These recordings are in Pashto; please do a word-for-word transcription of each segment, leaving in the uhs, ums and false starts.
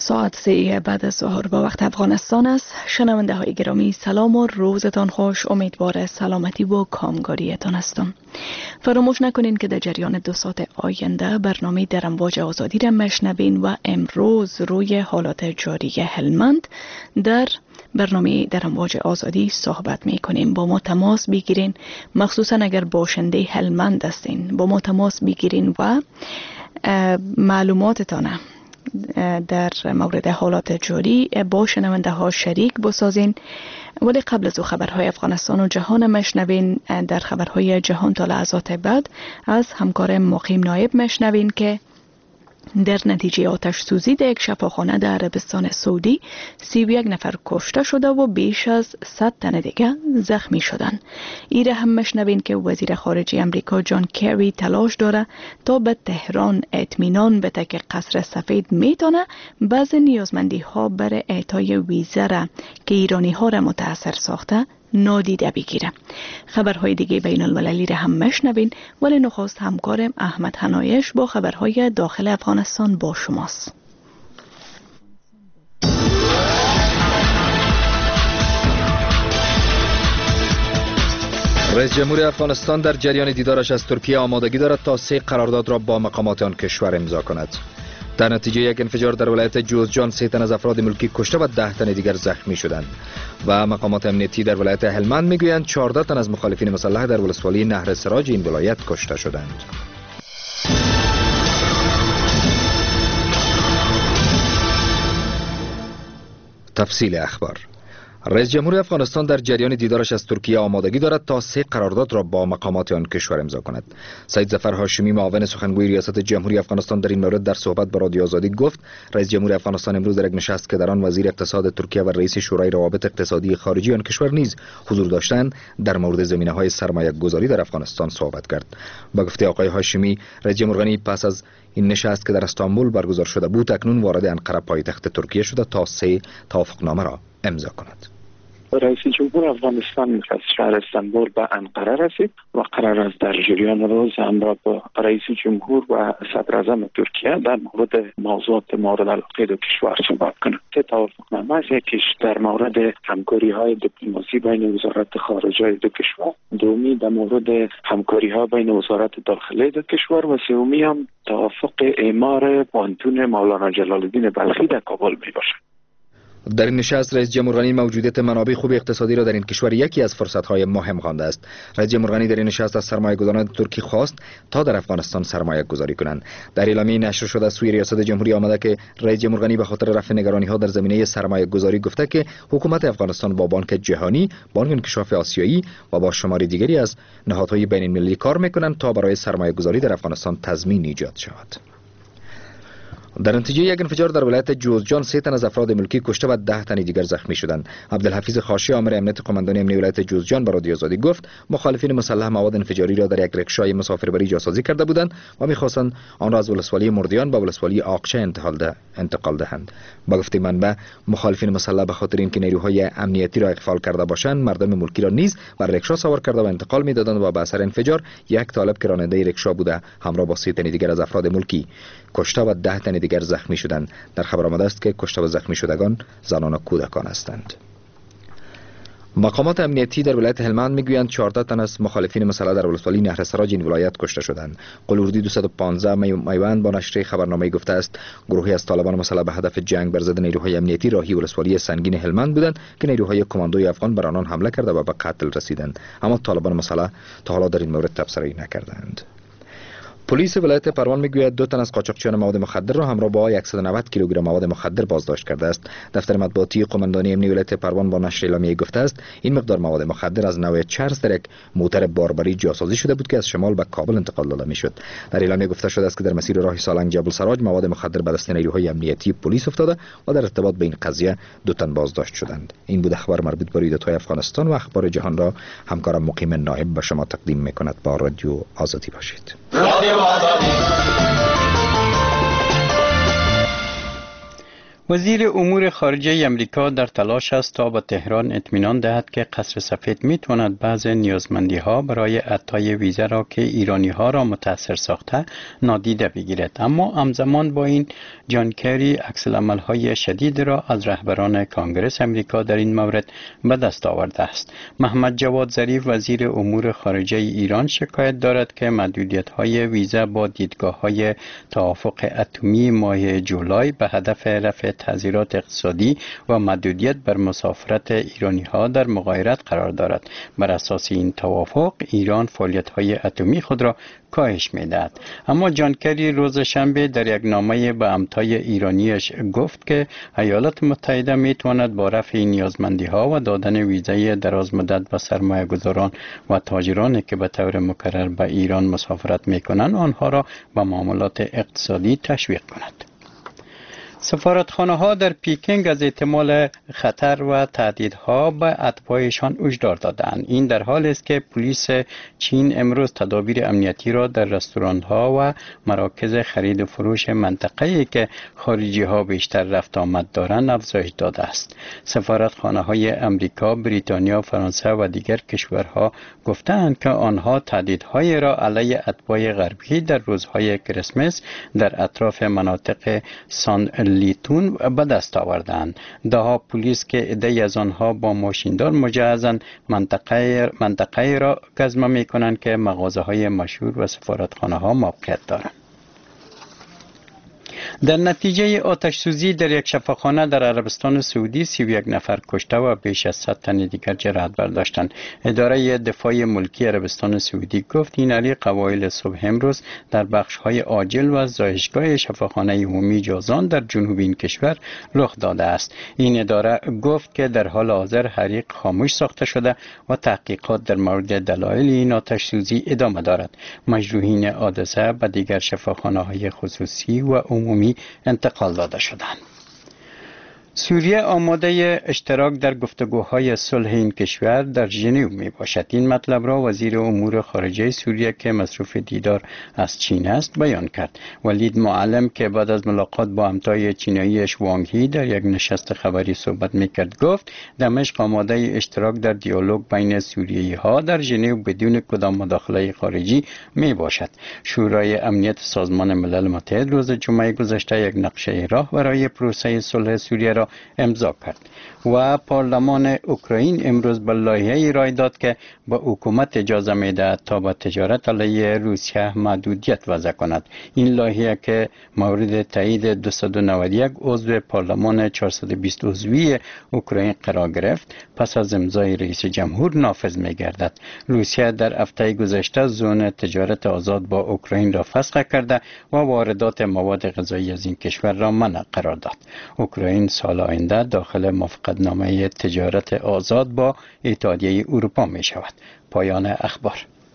ساعت سه بعد از ظهر با وقت افغانستان است. شنونده های گرامی سلام و روزتان خوش. امیدوار سلامتی و کامگاریتان هستم. فراموش نکنین که در جریان دو ساعت آینده برنامه در امواج آزادی را مشنوین و امروز روی حالات جاری هلمند در برنامه در امواج آزادی صحبت می کنیم. با ما تماس بگیرین، مخصوصا اگر باشنده هلمند هستین با ما تماس بگیرین و معلوماتتان در مورد حالات جاری با شنونده ها شریک بسازین. ولی قبل از او خبرهای افغانستان و جهان مشنوین. در خبرهای جهان تا لحظات بعد از همکار مقیم نایب مشنوین که در نتیجه آتش سوزی در یک شفاخانه در عربستان سعودی سی و یک نفر کشته شده و بیش از صد تن دیگه زخمی شدن. ایره هم مشنوین که وزیر خارجه امریکا جان کری تلاش داره تا به تهران اطمینان بده که قصر سفید میتونه بعضی نیازمندی ها برای اعطای ویزا را که ایرانی ها را متاثر ساخته نادیده بگیره. خبرهای دیگه بین المللی را هم مشنوین، ولی نخست همکارم احمد حنایش با خبرهای داخل افغانستان با شماست. رئیس جمهور افغانستان در جریان دیدارش از ترکیه آمادگی دارد تا سه قرارداد را با مقامات آن کشور امضا کند. در نتیجه یک انفجار در ولایت جوزجان سه تن از افراد ملکی کشته و ده تن دیگر زخمی شدند و مقامات امنیتی در ولایت هلمند میگویند چهارده تن از مخالفین مسلح در ولسوالی نهر سراج این ولایت کشته شدند. تفصیل اخبار. رئیس جمهور افغانستان در جریان دیدارش از ترکیه آمادگی دارد تا سه قرارداد را با مقامات آن کشور امضا کند. سید ظفر هاشمی معاون سخنگوی ریاست جمهوری افغانستان در این مورد در صحبت با رادیو آزادی گفت رئیس جمهور افغانستان امروز در یک نشست که در آن وزیر اقتصاد ترکیه و رئیس شورای روابط اقتصادی خارجی آن کشور نیز حضور داشتند در مورد زمینه‌های سرمایه‌گذاری در افغانستان صحبت کرد. با گفته آقای هاشمی، رئیس جمهور غنی پس از این نشست که در استانبول برگزار شده بود اکنون وارد انقره پایتخت ترکیه شده تا سه توافقنامه را امضا کند. رئیس جمهور افغانستان از شهر استانبول به انقره رسید و قرار است در جریان روز همراه با رئیس جمهور و صدر اعظم ترکیه در مورد موضوعات مورد علاقه دو کشور صحبت کنند. سه توافقنامه است، یکیش در مورد همکاری های دیپلماسی بین وزارت خارجه دو کشور، دومی در مورد همکاری ها بین وزارت داخله دو کشور و سومی هم توافق اعمار پانتون مولانا جلال الدین بلخی در کابل می باشد. در این نشست رئیس جمهور غنی موجودیت منابع خوب اقتصادی را در این کشور یکی از فرصت‌های مهم خوانده است. رئیس جمهور غنی در این نشست از سرمایه‌گذاران ترکی خواست تا در افغانستان سرمایه گذاری کنند. در اعلامیه نشر شده از سوی ریاست جمهوری آمده که رئیس جمهور غنی به خاطر رفع نگرانی‌ها در زمینه سرمایه گذاری گفته که حکومت افغانستان با بانک جهانی، بانک انکشاف آسیایی و با شماری دیگری از نهادهای بین‌المللی کار می‌کنند تا برای سرمایه گذاری در افغانستان تضمین ایجاد شود. در نتیجه یک انفجار در ولایت جوزجان سه تن از افراد ملکی کشته و ده تن دیگر زخمی شدند. عبدالحفیظ خاشی آمر امنیت قماندانی امنیتی ولایت جوزجان به رادیو آزادی گفت مخالفین مسلح مواد انفجاری را در یک رکشای مسافربری جاسازی کرده بودند و می‌خواستند آن را از ولسوالی مردیان به ولسوالی آقچه انتقال ده انتقال دهند. با گفته منبع مخالفین مسلح به خاطر اینکه نیروهای امنیتی را اغفال کرده باشند مردم ملکی را نیز بر رکشا سوار کرده و انتقال می‌دادند و به اثر انفجار یک طالب که راننده رکشا بوده همراه با سه تن دیگر از افراد ملکی کشته و ده تن دیگر زخمی شدند. در خبر آمده است که کشته و زخمی شدگان زنان و کودکان هستند. مقامات امنیتی در ولایت هلمند میگویند چهارده تن از مخالفین مسلح در ولسوالی نهر سراج این ولایت کشته شدند. قلوردی دویست و پانزده میوند با نشر خبرنامه گفته است گروهی از طالبان مسلح به هدف جنگ بر ضد نیروهای امنیتی راهی ولسوالی سنگین هلمند بودند که نیروهای کماندوی افغان بر آنان حمله کرده و به قتل رسیدند، اما طالبان مسلح تا حالا در این مورد تبصره‌ای نکردند. پلیس ولایت پروان میگوید دو تن از قاچاقچیان مواد مخدر را همراه با صد و نود کیلوگرم مواد مخدر بازداشت کرده است. دفتر مطبوعاتی قماندانی امنیتی ولایت پروان با نشر اعلامیه گفته است این مقدار مواد مخدر از نوع چرس در یک موتر باربری جاسازی شده بود که از شمال به کابل انتقال داده میشد. در اعلامیه گفته شده است که در مسیر راه سالنگ جبل سراج مواد مخدر به دست نیروهای امنیتی پلیس افتاده و در ارتباط به این قضیه دو تن بازداشت شدند. این بود اخبار مربوط به رویدادهای افغانستان و اخبار جهان را همکارم مقیم نایب به شما تقدیم میکند. با رادیو آزادی باشید. وزیر امور خارجه امریکا در تلاش است تا به تهران اطمینان دهد که قصر سفید میتواند بعض نیازمندی ها برای اعطای ویزا را که ایرانی ها را متاثر ساخته نادیده بگیرد، اما همزمان با این جان کری عکس‌العمل های شدید را از رهبران کانگرس امریکا در این مورد به دست آورده است. محمد جواد ظریف وزیر امور خارجه ایران شکایت دارد که محدودیت های ویزا با دیدگاه های توافق اتمی ماه جولای به هدف رفع تعزیرات اقتصادی و محدودیت بر مسافرت ایرانی ها در مغایرت قرار دارد. بر اساس این توافق ایران فعالیت های اتمی خود را کاهش می‌دهد. اما جان کری روز شنبه در یک نامه به امتای ایرانیش گفت که ایالات متحده می‌تواند با رفع نیازمندی ها و دادن ویزای دراز مدت به سرمایه‌گذاران و تاجرانی که به طور مکرر به ایران مسافرت می‌کنند آنها را به معاملات اقتصادی تشویق کند. سفارتخانه ها در پیکنگ از احتمال خطر و تهدیدها به اتباعشان هشدار دادند. این در حالی است که پلیس چین امروز تدابیر امنیتی را در رستوران ها و مراکز خرید و فروش منطقه‌ای که خارجی ها بیشتر رفت آمد دارند افزایش داده است. سفارتخانه های امریکا، بریتانیا، فرانسه و دیگر کشورها گفتند که آنها تهدیدهای را علیه اتباع غربی در روزهای کریسمس در اطراف مناطق سان لیتون به دست آوردند. دهها پلیس که عده‌ای از آنها با ماشیندار مجهزند منطقه منطقه را گزمه می‌کنند که مغازه‌های مشهور و سفارتخانه ها موقعیت دارند. در نتیجه آتش سوزی در یک شفاخانه در عربستان سعودی سی و یک نفر کشته و بیش از صد تن دیگر جراحت برداشتند. اداره دفاع ملکی عربستان سعودی گفت این علیه اوایل صبح امروز در بخش‌های عاجل و زایشگاه شفاخانه عمومی جازان در جنوب این کشور رخ داده است. این اداره گفت که در حال حاضر حریق خاموش ساخته شده و تحقیقات در مورد دلایل این آتش سوزی ادامه دارد. مجروحین حادثه به دیگر شفاخانه‌های خصوصی و عمومی انتقال داده شدند. سوریه آماده اشتراک در گفتگوهای صلح این کشور در ژنو می باشد. این مطلب را وزیر امور خارجه سوریه که مصروف دیدار از چین است بیان کرد. ولید معلم که بعد از ملاقات با همتای چیناییش وانگ هی در یک نشست خبری صحبت میکرد گفت دمشق آماده اشتراک در دیالوگ بین سوریایی ها در ژنو بدون کدام مداخله خارجی می باشد. شورای امنیت سازمان ملل متحد روز جمعه گذشته یک نقشه راه برای پروسه صلح سوریه را امضا کرد و پارلمان اوکراین امروز به لایحه‌ای رای داد که به حکومت اجازه می‌دهد تا به تجارت علیه روسیه محدودیت وضع کند. این لایحه که مورد تایید دویست و نود و یک عضو پارلمان چهارصد و بیست عضوی اوکراین قرار گرفت پس از امضای رئیس جمهور نافذ می‌گردد. روسیه در هفته گذشته زون تجارت آزاد با اوکراین را فسخ کرده و واردات مواد غذایی از این کشور را منع قرار داد. اوکراین سال آینده داخل موافقتنامه تجارت آزاد با اتحادیه اروپا می شود. پایان اخبار.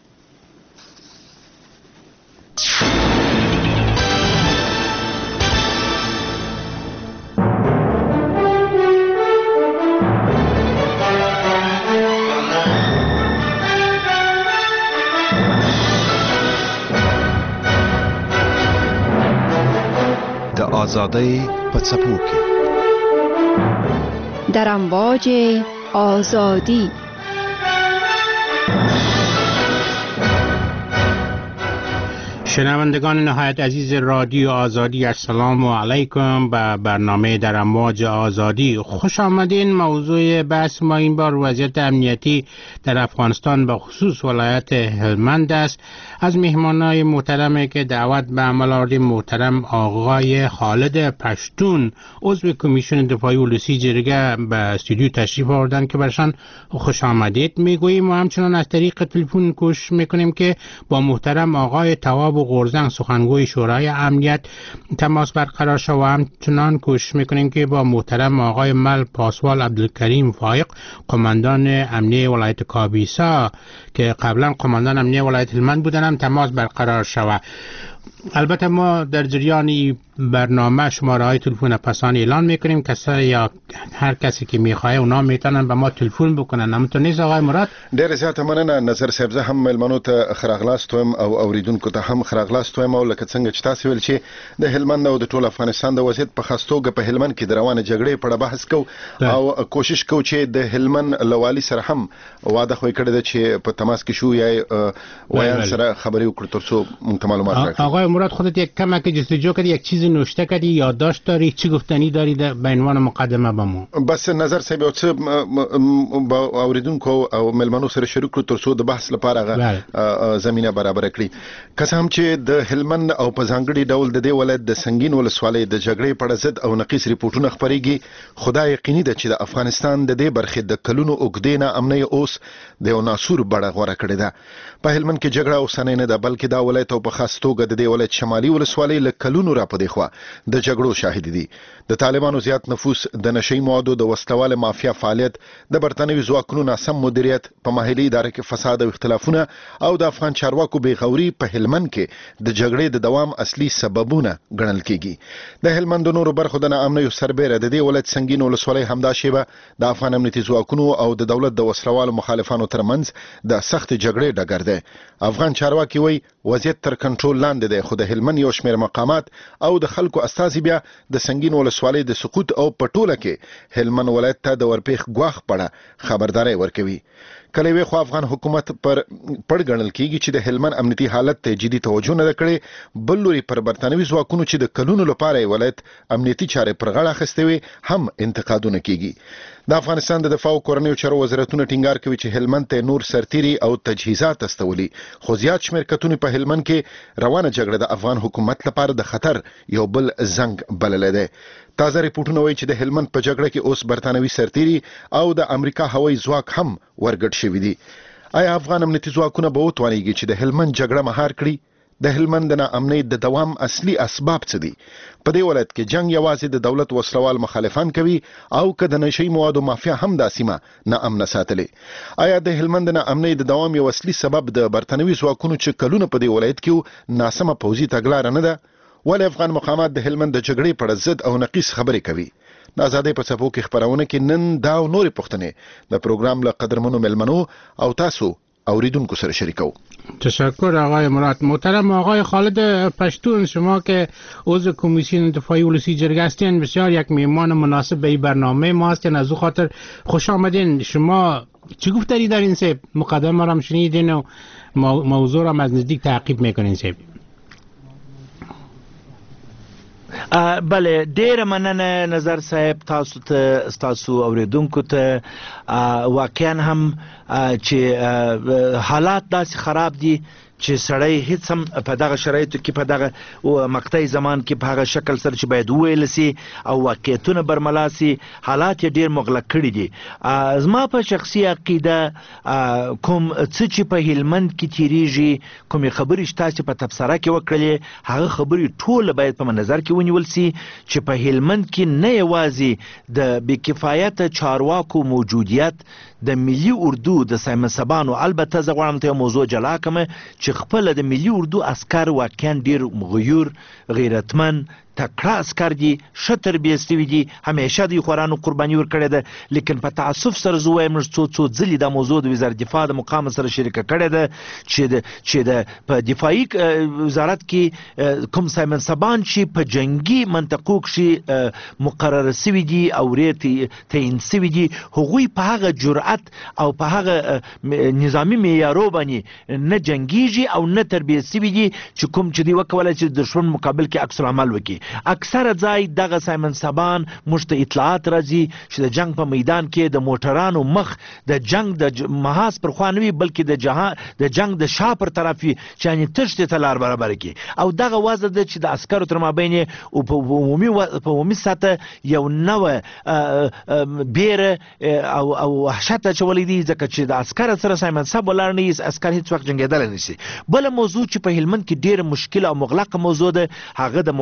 د آزادۍ په څپو کې در امواج آزادی. شنوندگان نهایت عزیز رادیو آزادی، السلام علیکم. به برنامه در امواج آزادی خوش آمدین. موضوع بحث ما این بار وضعیت امنیتی در افغانستان به خصوص ولایت هلمند است. از مهمانای محترمی که دعوت به عمل آوردیم محترم آقای خالد پشتون عضو کمیسیون دفاعی ولسی جرگه به استودیو تشریف آوردن که برشان خوش آمدید میگوییم و همچنان از طریق تلفن کوشش میکنیم که با محترم آقای تواب قرزنگ سخنگوی شورای امنیت تماس برقرار شد و همچنان کوشش میکنیم که با محترم آقای مل پاسوال عبدالکریم فایق قماندان امنیه ولایت کابیسا که قبلا قماندان امنیه ولایت هلمند بودن هم تماس برقرار شود. البته ما در جریان برنامه شماره های تلفن پسان اعلان میکنیم کسایی یا هر کسی که میخواه اونا میتونن به ما تلفن بکنن. همونطور نیست آقای مراد؟ ډېر زیات مننه نظر صاحب. زه هم ملمنو ته خراغلاست ویم او اوریدونکو ته هم خراغلاست ویم او لکه څنګه چې تاسو ویل چې د هلمند او د ټول افغانستان د وضعیت په خاص توګه په هلمند کې د روانه جګړې په اړه بحث کوو او کوشش کوو چې د هلمند لوالي سره هم واده خو کړی دی چې په تماس کې شو یا وایان سره خبرې وکړو ترڅو موږ ته معلومات راکړي. آقای مراد خودت یک کمک جستجو کردی، یک چیزی نوشته کردی، یادداشت داری، چی گفتنی داری به عنوان مقدمه به ما؟ بس نظر صاحب او څه با اوریدونکو او ملمنو سره شریک کړو ترڅو د بحث لپاره زمينه برابر کړي. که هم چې د هلمند او په ځانګړي ډول د دې ولایت د سنگین ولسوالۍ د جګړې په اړه ضد او نقیص ریپورتونه خبريږي، خدای یقیني ده چې د افغانستان د دې برخې د کلونو اوګدینه امنۍ اوس د یو ناسور بڼه غوړه کړې ده. په هلمند کې جګړه اوسنۍ نه ده بلکې دا ولایت او په خاص توګه د دې ولایت شمالي ولسوالۍ له کلونو را پدې خوا د جګړو شاهد دي. د طالبانو زیات نفوس، د نشئی موادو د وسلواله مافیا فعالیت، د برتانوي ځواکونو ناسم مدیریت، په محلي ادارې کې فساد او اختلافونه او د افغان چارواکو بېغوري په هلمند کې د جګړې د دوام اصلي سببونه ګڼل کېږي. د هلمند نورو برخو د ناامنۍ سربېره د دې ولایت سنگین ولسوالۍ همدا شیبه د افغان امنیتي ځواکونو او د دولت د وسلوالو مخالفانو ترمنځ د سخت جګړې ډګر دی. افغان چارواکي وایي وضعیت تر کنټرول لاندې دی، خو د هلمند یو شمېر مقامات او د خلکو استازي بیا د سنگین ولسوالۍ د سقوط او پټوله کې هلمند ولایت ته د ورپېښ ګواښ پړه خبرداري ورکوي. کله وی خو افغان حکومت پر پړ ګڼل کیږي چې د هلمند امنیتي حالت ته جدي توجه نه کړي، بل لوري پر برتانوي ځواکونو چې د کلونو لپاره ولایت امنیتي چارې پر غاړه اخیستې وي هم انتقادونه کیږي. د افغانستان د دفاع او کورنیو چارو وزارتونه ټینګار کوي چې هلمند ته نور سرتيري او تجهیزات استولي، خو زیات شمېر کتونی په هلمند کې روانه جګړه د افغان حکومت لپاره د خطر یو بل زنګ بلل دی. تازه ریپورتونه وایي چې د هلمند په جګړه کې اوس برتانوي سرتيري او د امریکا هوایي ځواک هم ورګډ شوي دي. آیا افغان امنیتي ځواکونه به وتوانیږي چې د هلمند جګړه مهار کړي؟ د هلمند د ناامنۍ د دوام اصلي اسباب څه دي؟ په دې ولایت کې جنگ یوازې د دولت وسلوال مخالفان کوي او که د نشئی موادو مافیا هم د سیمه ناامنه ساتلې؟ آیا د هلمند د ناامنۍ د دوام یو اصلي سبب د برتانوي ځواکونو چې کلونه په دې ولایت کې ناسمه پوځي تګلاره نه ده؟ ولې افغان مقامات د هلمند د جګړې په اړه ضد او نقیص خبرې کوي؟ د آزادۍ په څپو کې خبرونه کې نن دا او نورې پوښتنې د پروګرام له قدرمنو ملمنو او تاسو اوریدونکو سره شریکو. تشکر آقای مراد. محترم آقای خالد پشتون، شما که عضو کمیسیون دفاعی ولسی جرگه هستین، بسیار یک میهمان مناسب به این برنامه ما هستین، از او خاطر خوش آمدین. شما چی گفتاری در این سه مقدمه را شنیدین و موضوع را از نزدیک تعقیب میکنین سه؟ بله، ډیره مننه نظر صاحب، تاسو ته تاسو اوریدونکو ته. واقعا هم چې حالات داسې خراب دي چې سړی هیڅ هم په دغه شرایطو کې په دغه مقطعي زمان کې په هغه شکل سره چې باید وویل سي او واقعیتونه برملا سي، حالات یې ډیر مغلق کړي دي. زما په شخصي عقیده کوم څه چې په هلمند کې تیریږي، کومې خبرې چې تاسې په تبصره کې وکړلې، هغه خبرې ټوله باید په نظر کې ونیول سي چې په هلمند کې نه یوازې د بېکفایته چارواکو موجودیت، د ملي اردو د سایمن سبانو، البته زه غواړم ته یو موضوع جلا کړم چې خپل د ملي اردو عسکر واقعا ډیر غیور، غیرتمن، تکړه عسکر دي، ښه تربیه شوي دي، همیشه د خورانو قرباني ورکړې ده. لیکن په تعصب سره زه وایم موږ څو څو ځلې دا موضوع د وزارت دفاع د مقام سره شریکه کړې ده چې د چې د په دفاعي وزارت کې کوم سایمن سبان چې په جنگي منطقو کې مقرره شوي دي او ریټ تعیین شوي دي، هغوی په هغه جرأت او په هغه نظامي معیارو باندې نه جنګیږي او نه تربیه شوي دي چې کوم چې دوی وکولی چې د دښمن مقابل کې عکس العمل وکړي. اکثره ځای دغه سایمن سبان موږ ته اطلاعات راځي چې د جنگ په میدان کې د موټرانو مخ د جنگ د محاذ پر خوا نه وي، بلکې د جهان د جنگ د شا پر طرف وي چې یعنې تښتې ته لار برابره کړي. او دغه وضع ده چې د عسکرو تر مابین یې په عمومي په عمومي سطح یو نوع بیره او او وحشت اچولی دي، ځکه چې د عسکر سره سایمن سب ولاړ نه وي، عسکر هیڅ وخت جنګېدلی نه شي. بله موضوع چې په هلمند کې ډېره مشکله او مغلقه موضوع ده، هغه د مواد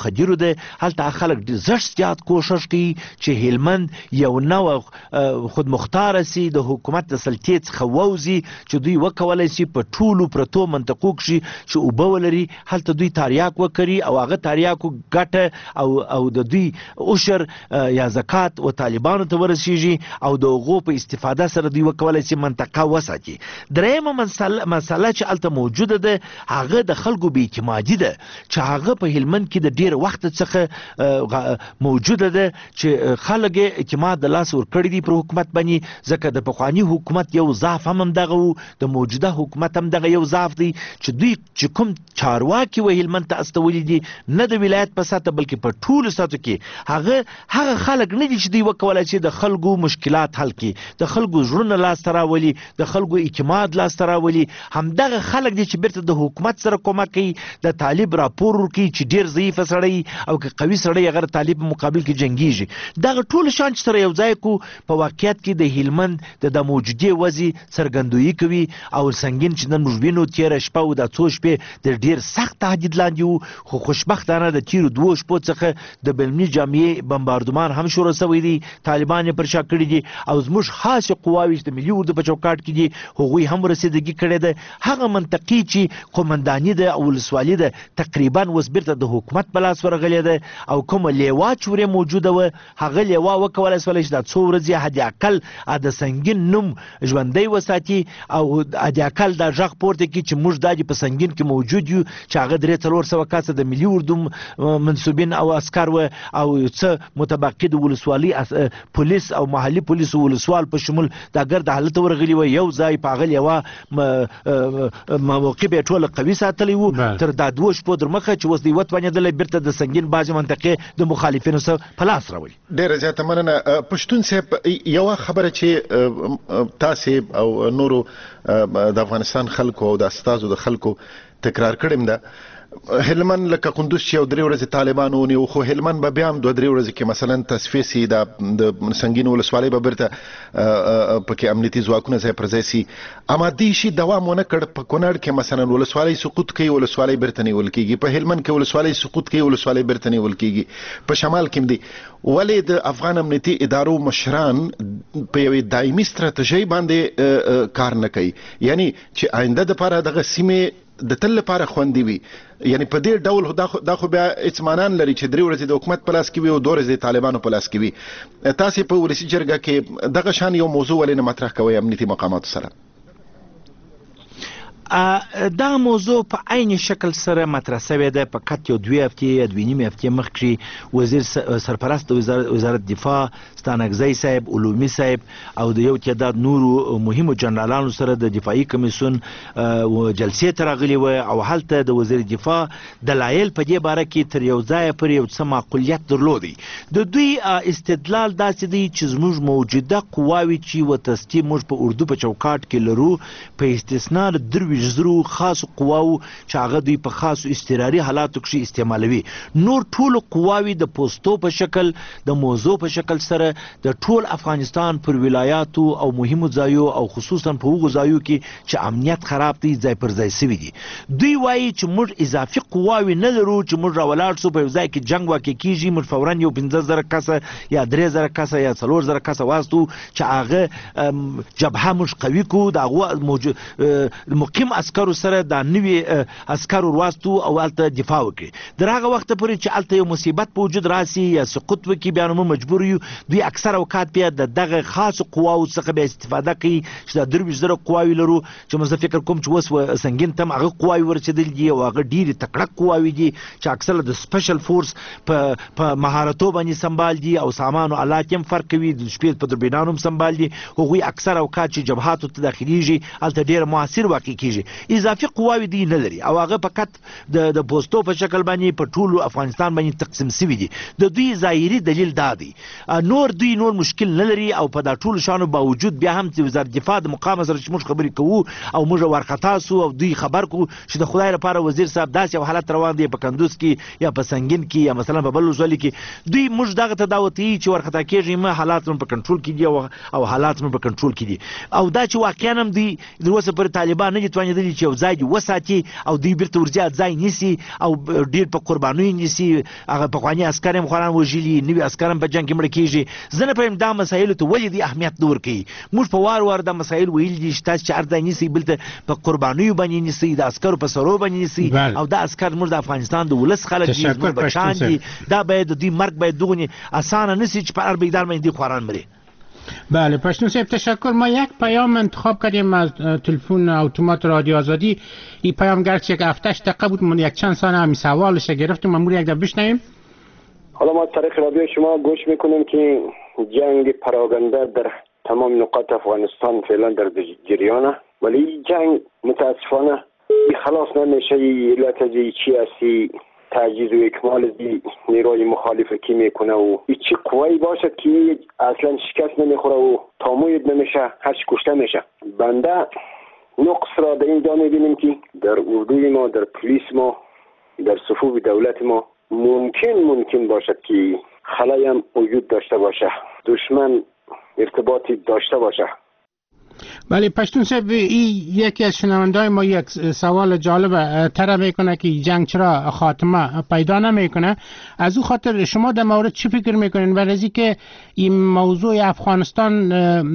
مخدرو ده هلته خلک ډېر زړ زیات کوشش کوي چې هلمند یو نوع خود مختاره سي د حکومت د سلطې څخه ووځي چې دوی وکولی سي په ټولو پرتو منطقو کښې چې اوبه ولري هلته دوی تاریاک وکړي او هغه تاریاکو ګټه او او د دوی عشر یا زکات و طالبانو ته ورسیږي او د هغو په استفاده سره دوی وکولی سي منطقه وساتي. درېیمه مسله چې هلته موجوده ده هغه د خلکو بې اعتمادي ده چې هغه په هلمند کې د ډېر وخت څخه موجوده ده چې خلک اعتماد د لاس ورکړي دي پر حکومت باندې ځکه د پخواني حکومت یو ضعف هم همدغه و د موجوده حکومت هم دغه یو ضعف دی چې دوی چې کوم چارواکي و هلمند ته استولي دي نه د ولایت په سطحه بلکې په ټولو سطحو کې هغه هغه خلک نه دي چې دوی وکولی شي د خلکو مشکلات حل کړي د خلکو زړونه لاسته راولي د خلکو اعتماد لاسته راولي همدغه خلک دي چې بیرته د حکومت سره کومک کوي د طالب راپور ورکوي چې ډېر ضعیفه سړی او که قوي سړی هغه طالب په مقابل کې جنګیږي دغه ټول شان چې سره یو ځای کو په واقعیت کې د هلمند د د موجودې وضع څرګندویي کوي او سنګین چې نن موږ وینو تېره شپه او دا څو شپې د ډېر سخت تهدید لاندې وو خو خوشبختانه د تېرو دوو شپو څخه د بلمني جامعې بمباردمان هم شروع شوی دی طالبان یې پر شا کړي دي او زموږ خاصې قواوې چې د ملي اردو په چوکاټ کې دي هغوی هم رسېدګي کړې ده هغه منطقې چې قومنداني ده او ولسوالي ده تقریبا اوس بیرته د حکومت په لاس ورغلې ده او کومه لیوا چې ورې موجوده وه هغه لیوا وکولی شولی چې دا څو ورځې حد اقل د سنګین نوم ژوندی وساتي او حد اقل دا غږ پورته کړي چې موږ دا په سنګین کې موجود یو چې هغه درې څلور سوه کسه د ملي اردو منصوبین او عسکر و او څه متبقي د ولسوالي پولیس او محلي پولیس او ولسوال په شمول دا ګرد حالت ورغلي و یو ځای په هغه لیوا موقع به ټوله قوي ساتلی وو تر دا دوه شپو در مخه چې اوس د یوه توانېدلی بیرته د سنګین بعضې منطقې د مخالفینو سره په لاس راولي. ډېره زیاته مننه پښتون صاحب یوه خبره چې تاسې او نورو د افغانستان خلکو او د استازو د خلکو تکرار کړم ده هلمند لکه قندوز چې یو درې ورځې طالبان ونیو خو هلمند به بیا هم دوه درې ورځې کې مثلا تصفیې سي د سنګین ولسوالۍ به بیرته پکې امنیتي ځواکونه ځای پر ځای سي اما دې شي دوام ونه کړ په کونړ کې مثلا ولسوالۍ سقوط کوي ولسوالۍ بیرته نیول کېږي په هلمند کې ولسوالۍ سقوط کوي ولسوالۍ بیرته نیول کېږي په شمال کې هم دي ولې د افغان امنیتي ادارو مشران په یوې دایمي ستراتیژۍ باندې کار نه کوي یعنی چې آینده دپاره دغه سیمې د تل لپاره خوندي وي یعنی په دې ډول دا خو بیا اطمینان لري چې درې ورځې د حکومت په لاس کې وي او دوه ورځې د طالبانو په لاس کې وي تاسې په ولسي جرګه کې دغه شان یو موضوع ولې نه مطرح کوئ امنیتي مقاماتو سره دا موضوع په عین شکل سره مطرح شوې ده په قط یو دوې هفتې یا دوې نیمې هفتې مخکې وزیر سرپرست وزارت دفاع ستانکزی صاحب علومي صاحب او د یو تعداد نورو مهمو جنرالانو سره د دفاعي کمیسیون جلسې ته راغلي وه او هلته د وزیر دفاع دلایل په دې باره کې تر یو ځایه پورې یو څه معقولیت درلودی د دوی استدلال داسې دی چې زموږ موجوده قواوې چې وتستی موږ په اردو په چوکاټ کې لرو په استثنا د درویشت زرو خاصو قواو چې هغه دوی په خاصو اضطراري حالاتو کې استعمالوي نور ټولو قواوې د پوستو په شکل د موضوع په شکل سره د ټول افغانستان پر ولایاتو او مهمو ځایو او خصوصا په هغو ځایو کې چې امنیت خراب دی ځای پر ځای سوي دي دوی وایي چې موږ اضافي قواوې نه لرو چې موږ راولاړ سو په یو ځای کې جنګ واقع کیږي موږ فورا یو پنځه زره کسه یا درې زره کسه یا څلور زره کسه واستو چې هغه جبهه موږ قوي کو د هغو مقیم عسکرو سره دا نوي عسکرو ورواستو او هلته دفاع وکړي در هغه وخته پورې چې هلته یو مصیبت په وجود راسي یا سقوط وکړي بیا نو موږ مجبور یو دوی اکثر اوقات بیا د دغه خاصو قواو څخه بیا استفاده کوي چې دا درویشت زره قواوې لرو چې موږ زه فکر کوم چې اوس سنګین ته هم هغه قواوې ورسېدلي دي او هغه ډېرې تکړه قواوې دي چې اکثره د سپیشل فورس په مهارتو باندې سنبال دي او سامان او آلات هم فرق کوي د شپې په دوربینانو هم سنبال دي هغوی اکثر اوقات چې جبهاتو ته داخلیږي هلته ډېر موثر واقع کیږي اضافي قواوې دوی نه لري او هغه فقط د پوستو په شکل باندې په ټولو افغانستان باندې تقسیم سوي دي د دوی ظاهري دلیل دا دی نور دوی نور مشکل نه لري او په دا ټولو شانو باوجود بیا هم چې وزارت دفاع د مقام سره چې موږ خبرې کوو او موږ وارخطا سو او دوی خبر کو چې د خدای لپاره وزیر صاحب داسې یو حالت روان دی په کندوز کې یا په سنګین کې یا مثلا په بل ولسوالۍ کې دوی موږ دغه ته دعوت یي چې وارخطا کېږي ما حالات په کنټرول کې دي او حالات په کنټرول کې دي او دا چې واقعا هم دوی تر اوسه پورې طالبان نه دي توانیدلی چې یو ځای دی وساتي او دوی بیرته ورځي ځای نیسي او ډیر په قربانیو نیسي. هغه پخواني عسکر هم خوران وژلي، نوي عسکر هم په جنګ کې مړه کېږي. زه نه پوهیم دا مسایلو ته ولې دوی اهمیت نه ورکوي. موږ په وار وار دا مسایل ویلي دي چې تاسو چې هر ځای نیسئ بلته په قربانیو باندې نیسئ، د عسکرو په سرو باندې نیسئ او دا عسکر زموږ د افغانستان د ولس خلک دي، زموږ بچیان دي. دا باید د دوی مرګ باید دغونې اسانه نه سي چې په هر بیدار باندې دوی خواران مري. بله پشتون صاحب تشکر. ما یک پیام انتخاب کردیم از تلفن اتومات رادیو آزادی. این پیام گرچه یک هفتهش دقیقه بود، من یک چند ثانیه همین سوالش گرفتیم، ما یک دفعه بشنویم. حالا ما طریق رادیو شما گوش میکنیم که جنگ پراکنده در تمام نقاط افغانستان فعلا در جریانه، ولی جنگ متاسفانه خلاص نمیشه. علت چی هستی؟ تجهیز و اکمال دی نیروی مخالف کی میکنه و چی قوی باشد که اصلا شکست نمیخوره و تاموید نمیشه، هرچی کشته میشه. بنده نقص را در اینجا میبینیم که در اردوی ما، در پلیس ما، در صفوف دولت ما ممکن ممکن باشد که خلایی هم وجود داشته باشه، دشمن ارتباطی داشته باشه. بله پشتون صاحب، این یکی از شنونده‌های ما یک سوال جالب طرح میکنه که جنگ چرا خاتمه پیدا نمیکنه. از او خاطر شما در مورد چی فکر میکنین؟ ولی از اینکه این موضوع افغانستان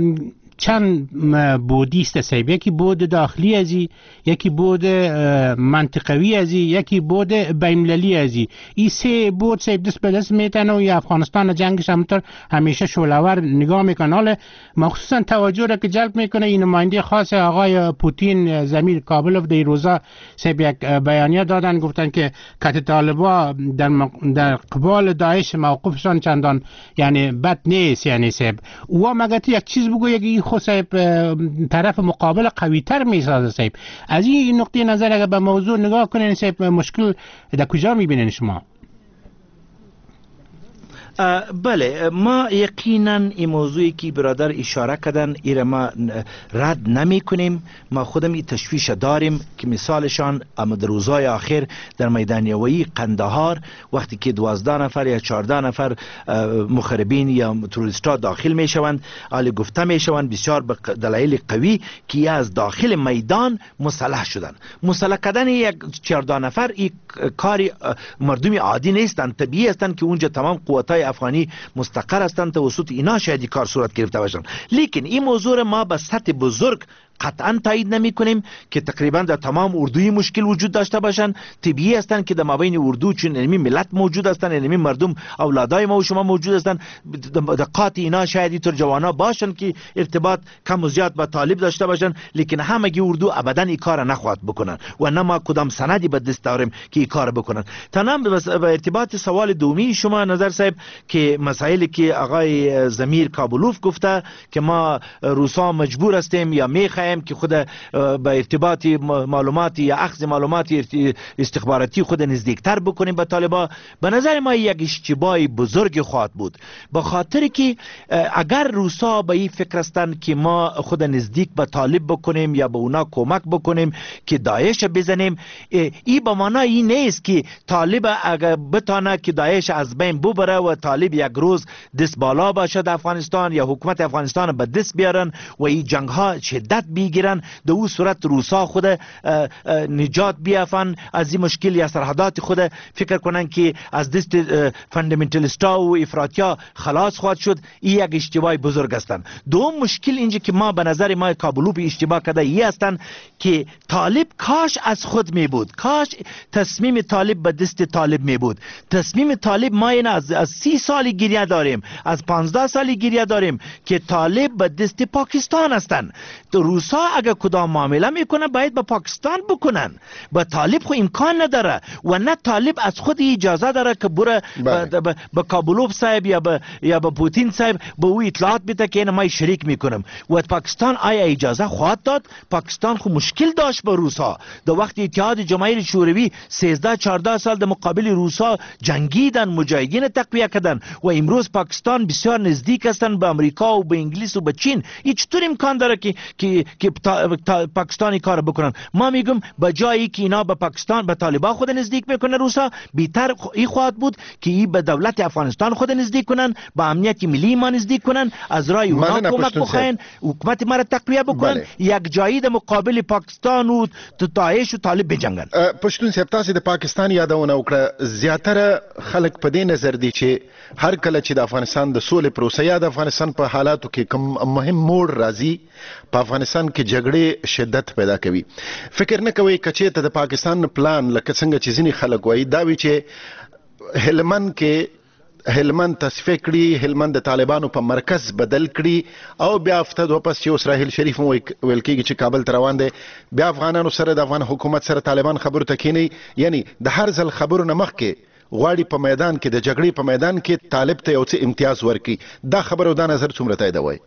چند بودی است صاحب، یکی بود داخلی ازی، یکی بود منطقوی ازی، یکی بود بین‌المللی ازی. این سه بود صاحب دست به دست میتونه و افغانستان جنگش همونطور همیشه شعله‌ور نگاه میکنه. حالا مخصوصا توجه را که جلب میکنه این نماینده خاص آقای پوتین زمیر کابلوف در روزا صاحب یک بیانیه دادن، گفتن که کت طالبا در مق... در قبال داعش موقفشان چندان یعنی بد نیست. یعنی صاحب و مگه یک چیز بگو یک خود صاحب طرف مقابل قوی تر میسازه صاحب. از این نقطه نظر اگر به موضوع نگاه کنین صاحب مشکل در کجا میبینین شما؟ بله ما یقینا این موضوعی که برادر اشاره کردن ایره ما رد نمی کنیم. ما خودم این تشویش داریم که مثالشان اما در روزهای آخر در میدان یویی قندهار وقتی که دوازده نفر یا چهارده نفر مخربین یا تروریستا داخل می شوند، حالی گفته می شوند بسیار به دلایل قوی که از داخل میدان مسلح شدن. مسلح کردن یک چهارده نفر این کاری مردمی عادی نیستند، طبیعی هستند که اونجا تمام قوتای افغانی مستقر هستند، توسط اینا شاید کار صورت گرفته باشند. لیکن این موضوع ما به سطح بزرگ قطعا تایید نمی کنیم که تقریبا در تمام اردوی مشکل وجود داشته باشند. طبیعی هستند که در مابین اردو چون علمی ملت موجود هستند، علمی مردم اولادای ما و شما موجود هستند، دقات اینا شاید اینطور جوانا باشند که ارتباط کم و زیاد با طالب داشته باشند، لیکن همگی اردو ابدا این کار نخواهد بکنن و نه ما کدام سندی به دست داریم که این کار بکنن. تنام به ارتباط سوال دومی شما نظر صاحب که مسائلی که آقای زمیر کابلوف گفته که ما روسا مجبور هستیم یا میخوایم که خود به ارتباط معلوماتی یا اخذ معلوماتی استخباراتی خود نزدیکتر بکنیم به طالبان، به نظر ما یک اشتباه بزرگ خواهد بود. به خاطر که اگر روسا به این فکر هستند که ما خود نزدیک به طالب بکنیم یا به اونا کمک بکنیم که داعش بزنیم، این به معنی این نیست که طالب اگر بتانه که داعش از بین ببره و طالب یک روز دست بالا باشد افغانستان یا حکومت افغانستان به دست بیارن و این جنگ ها شدت بگیرن، در اون صورت روسا خود نجات بیافن از این مشکل یا سرحدات خود فکر کنن که از دست فاندامنتالیستا و افراطیا خلاص خواهد شد. این یک اشتباه بزرگ هستند. دوم مشکل اینجا که ما به نظر ما کابلوف اشتباه کرده ای هستند که طالب کاش از خود می بود، کاش تصمیم طالب به دست طالب می بود. تصمیم طالب ما این از از سی سالی گریه داریم، از پانزده سالی گریه داریم که طالب به دست پاکستان هستند. تو روسا اگر کدام معامله میکنه باید به پاکستان بکنن، به طالب خو امکان نداره و نه طالب از خود اجازه داره که بره به کابلوف صاحب یا به یا به پوتین صاحب به او اطلاعات بده که اینا ما شریک میکنم. و پاکستان آیا اجازه خواهد داد؟ پاکستان خو مشکل داشت با روسا. در وقت اتحاد جماهیر شوروی سیزده چهارده سال در مقابل روسا جنگیدن، مجاهدین تقویه کردن و امروز پاکستان بسیار نزدیک هستند به امریکا و به انگلیس و به چین. این چطور امکان داره که که که پاکستانی کار بکنن. ما میگم به جایی که اینا به پاکستان به طالبان خود نزدیک بکنه روسا، بیتر ای خواهد بود که ای به دولت افغانستان خود نزدیک کنن، به امنیت ملی ما نزدیک کنن، از رای اونا کمک بخواین، حکومت ما را تقویه بکنن، یک جایی د مقابل پاکستان و داعش و طالب بجنگن. پښتون صاحب تاسو د پاکستان یادونه وکړه، زیاتره خلک په دې نظر دي چې هر کله چې د افغانستان د سولې پروسه یا د افغانستان په حالاتو کې کوم مهم موړ راځي، په افغانستان کې جګړې شدت پیدا کوي. فکر نه کوي کچې ته د پاکستان پلان لکه څنګه چې ځینې خلک وایي دا وی چې هلمند کې هلمند تصفیه کړي، هلمند د طالبانو په مرکز بدل کړي او بیا هفته دوه پس چې اوس راحیل شریف مو ویل کېږي چې کابل ته روان دی، بیا افغانانو سره د افغان حکومت سره طالبان خبرو ته کېني، یعنی د هر ځل خبرو نه مخکې غواړي په میدان کې د جګړې په میدان کې طالب ته یو څه امتیاز ورکړي. دا خبره او دا نظر څومره تاییدوي؟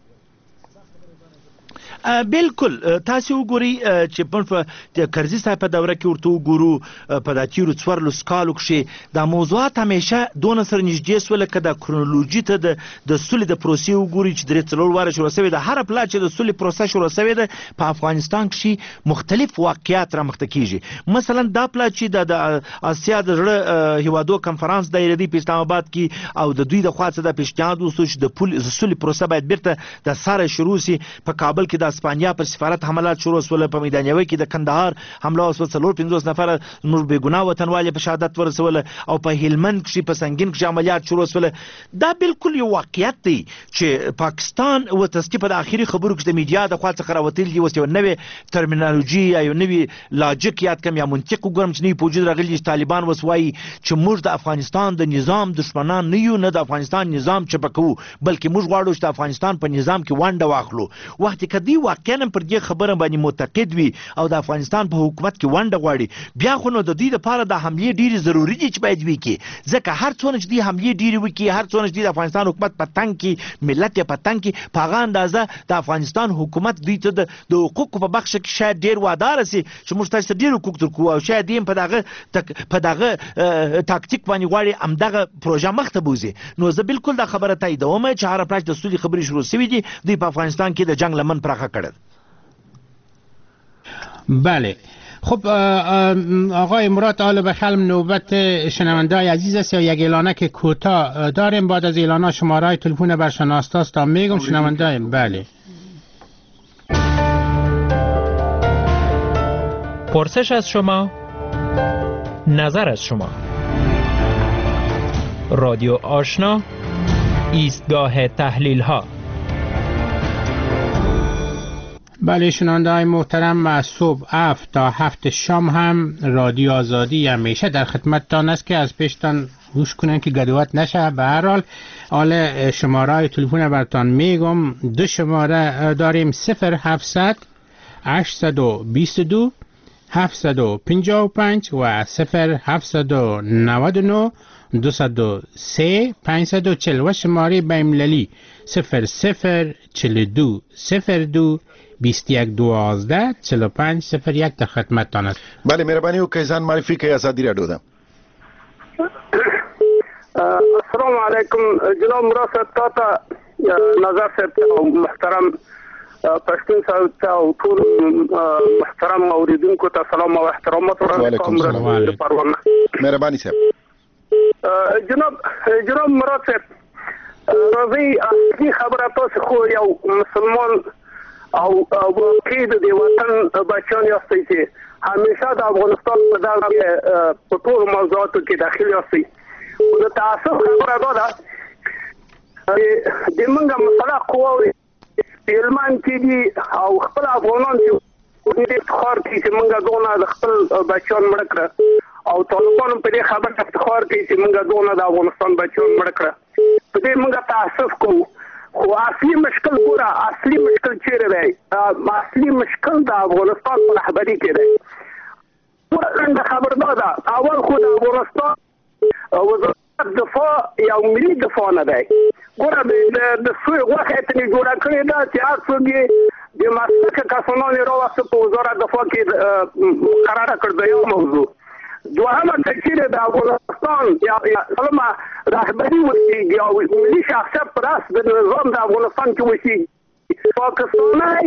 بالکل تاسو وګورئ چې په کرزي صاحب په دوره کې ورته وګورو په د تیرو څوارلس کالو کې دا موضوعات همیشه دونه سره نږدې سول لکه د کرونولوژي ته د د سولې د پروسې وګورئ چې درې څلور واره شروع شوې ده. هر پلا چې د سولې پروسه شروع شوې ده په افغانستان کې مختلف واقعیات رامخته کیږي. مثلا دا پلا چې د آسیا د زړه هیوادو کنفرانس دایره دی په اسلام آباد کې او د دوی د خوا څخه د پیشنهاد وسو چې د پول سولې پروسه باید بیرته د سره شروع شي. په کابل کې د اسپانیا پر سفارت حملات شروع شول، په میدانیوي کې د کندهار حمله وسوه، څلور پنځوس نفر نور بېګناه وطنوال په شهادت ورسول، او په هلمند کې په سنگین کې عملیات شروع شول. دا بالکل یو واقعیت دی چې پاکستان او تاسو په اخیری خبرو کې د میډیا د خوا څخه راوتل دي، اوس یو نوې ترمینالوژي یا یو نوې لاجیک یاد کم یا منطق وګورم چې نه پوجي راغلي چې طالبان وسوي چې موږ د افغانستان د نظام دشمنان نه یو، نه د افغانستان نظام چپکو، بلکې موږ غواړو چې د افغانستان په نظام کې ونډه واخلو. وخت کې دی واقعا پر دې خبره باندې معتقد وي او د افغانستان په حکومت کې ونډه غواړي، بیا خو نو د دې لپاره د حملې ډېرې ضروري دي چې باید وکړي، ځکه هر څونه چې دې حملې ډېرې وکړي، هر څونه چې د افغانستان حکومت په تنګ کې، ملت یې په تنګ کې، په هغه اندازه د افغانستان حکومت دوی ته د حقوقو په بخش کې شاید ډېر وعده رسي چې موږ تاسو ته ډېر حقوق درکوو، او شاید یې په دغه په دغه تاکتیک باندې غواړي همدغه پروژه مخ ته بوځي. نو زه بالکل دا خبره تاییدوم چې هر پلاش د سولې خبرې شروع شوې دي، دوی په افغانستان کې د جنگ لمن پراخه کړل. بله، خب آقای مراد آل بخلم، نوبت شنونده‌های عزیز است. یا یک اعلانک کوتاه داریم، بعد از اعلانات شماره تلفن برشناستا است تا میگم شنونده. بله، پرسش از شما، نظر از شما. رادیو آشنا، ایستگاه تحلیل ها. بله شنونده های محترم، از صبح هفت تا هفت شام هم رادیو آزادی همیشه در خدمتتان است که از پیشتان گوش کنن که گدوات نشه. به هر حال حال شماره های تلفن براتان میگم، دو شماره داریم: صفر هفتصد هشتصد و بیست و دو هفتصد و پنجاه و پنج و صفر هفتصد و نود و نه دویست و سه پانصد و چهل و شماره بین‌المللی صفر صفر چهل و دو صفر دو بیست و یک دوازده چهل و پنج صفر یک در خدمتتان است. بله مهربانی و کیزان معرفی که آزادی رادیو ده. السلام علیکم جناب مراد صاحب، تاته نظر صاحب محترم پښتون صاحب او ټول محترم اوریدونکو ته سلام او احترامات ورکوم. مهربانی صاحب. جناب جناب مراد صاحب، راځي اصلي خبره تاسو خو یو مسلمان او واقعي د وطن بچیان یاستئ چې همیشه د افغانستان په دغه په ټولو موضوعاتو کې داخل یاستئ. د تاسو خبره دا ده د موږ مسله قواوې هلمند کې دي او خپل افغانان چې دې افتخار کوي چې موږ دونه د خپل بچیان مړه کړه، او طالبان په دې خبره افتخار کوي چې موږ دونه د افغانستان بچیان مړه کړه. په دې موږ تاسف کوو، خو اصلي مشکل ګوره، اصلي مشکل چیرې دی؟ اصلي مشکل د افغانستان په رهبري کې دی. څنګه خبر دا ده، اول خو د افغانستان وزارت دفاع یو ملي دفاع نه دی. ګوره د سوی غوښه یې ترې جوړه کړې ده چې هر څوک یې د مسلکه کسانان یې راوسته په وزارت دفاع کې مقرره کړ. د یو موضوع دوهمه که چیرې د افغانستان یا سلمه رهبري وسیږي او ملي شخصیت پر اس د نظام د افغانستان کې وسیږي، پاکستانی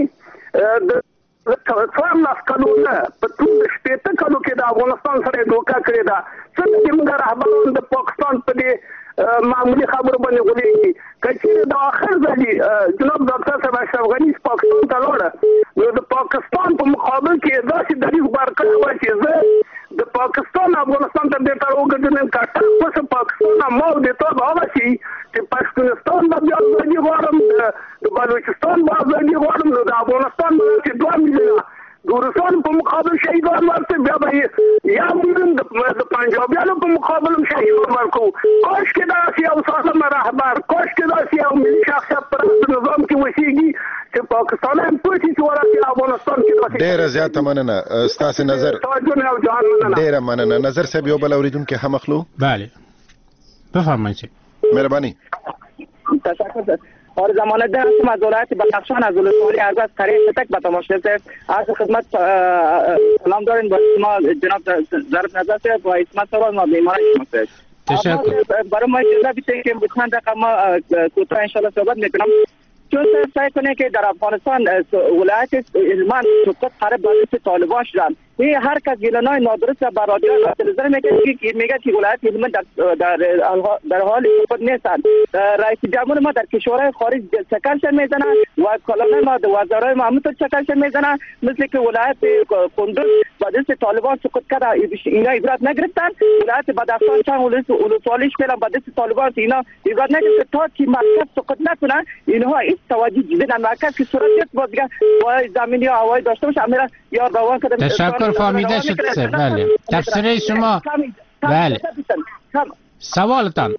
د څوارلس کلونه په ټول شپېته کلو کې د افغانستان سره دوکه کړې ده. څنګه چې موږ رهبران د پاکستان په دې معمولي خبرو باندې غولېږي. که چېرې د آخر ځلې جناب ډاکټر صاحب اشرف غني پاکستان ته لاړه نو د پاکستان په مقابل کې داسې دریځ غوره کړی وای چې زه د پاکستان افغانستان ته دې تر وګرځېدم که ټک پسې پاکستان ما او د تا هغه شي چې پښتونستان به بیا ازادي غواړم د بلوچستان به ازادي غواړم نو د افغانستان به چې دوه میلیونه د روسانو په مقابل شهیدان ورکړي بیا به یا موږ د پنجابیانو په مقابل هم شهیدان ورکړو. کاشکې داسې یو سالم رهبر کاشکې داسې یو ملي شخصیت په نظام کې وشیږي چې پاکستان هم پوه شي چې ورته افغانستان کې ډېره زیاته مننه. ستاسو نظر ډېره مننه. نظر صاحب یو بل اورېدونکی هم اخلو. بله بفرمایید. مهربانی. تشکر. اور ضمانت دار هستم از ولایت بدخشان از ولسوالی از از طریق تک به تماشاگر صاحب از خدمت سلام داریم با شما جناب ظرف نظر صاحب و اسمت صاحب ما بیمار شما صاحب. تشکر. برای ما اجازه بدید که بخوان دقیقا ما کوتاه انشالله صحبت میکنم. چون سعی کنه که در افغانستان ولایت هلمند سقوط قرب به دست طالبان شدن. این هر کس گلنای نادرست بر رادیو و تلویزیون میگه که میگه که ولایت هلمند در در در حال سقوط نیستند. رئیس جمهور ما در کشورهای خارج شکلش میزنه و کلان ما وزرای ما همونطور شکلش میزنه مثل که ولایت کندوز به دست طالبان سقوط کرده اینا عبرت نگرفتن. ولایت بدخشان چند ولسوالیش فعلا به دست طالبان اینا عبرت نگرفتن تا که مرکز سقوط نکنه اینها توجه جدیدن مرکز که صورت یک باز دیگه با زمینی و هوایی داشته باشه امیره یا روان کردم. تشکر فهمیده شد سر. بله تفسیر شما. بله سوالتان.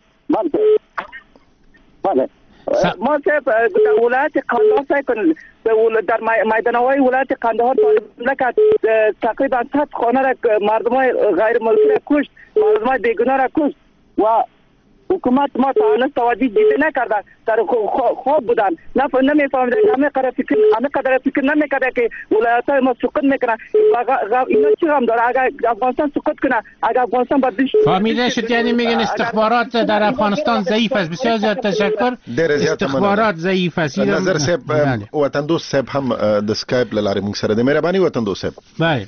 بله ما صاحب در ولایت قندهار سعی کنیم در میدانهای ولایت قندهار طالبان تقریبا صد خانه را مردمای غیر ملکی را کشت مردمای بیگناه را کشت و حکومت ما تانست توجه دیده نکرده در خواب بودن نمیفهمیدن همه قدر فکر همه قدر فکر نمیکرده که ولایت‌های ما سقوط میکنه اینا چی هم داره اگر افغانستان سقوط کنه اگر افغانستان بعد فهمیده شد یعنی میگن استخبارات در افغانستان ضعیف است. بسیار زیاد تشکر. استخبارات ضعیف است. نظر صاحب وطن دوست صاحب هم د سکایپ له لارې موږ سره د مهرباني وطن دوست صاحب. بله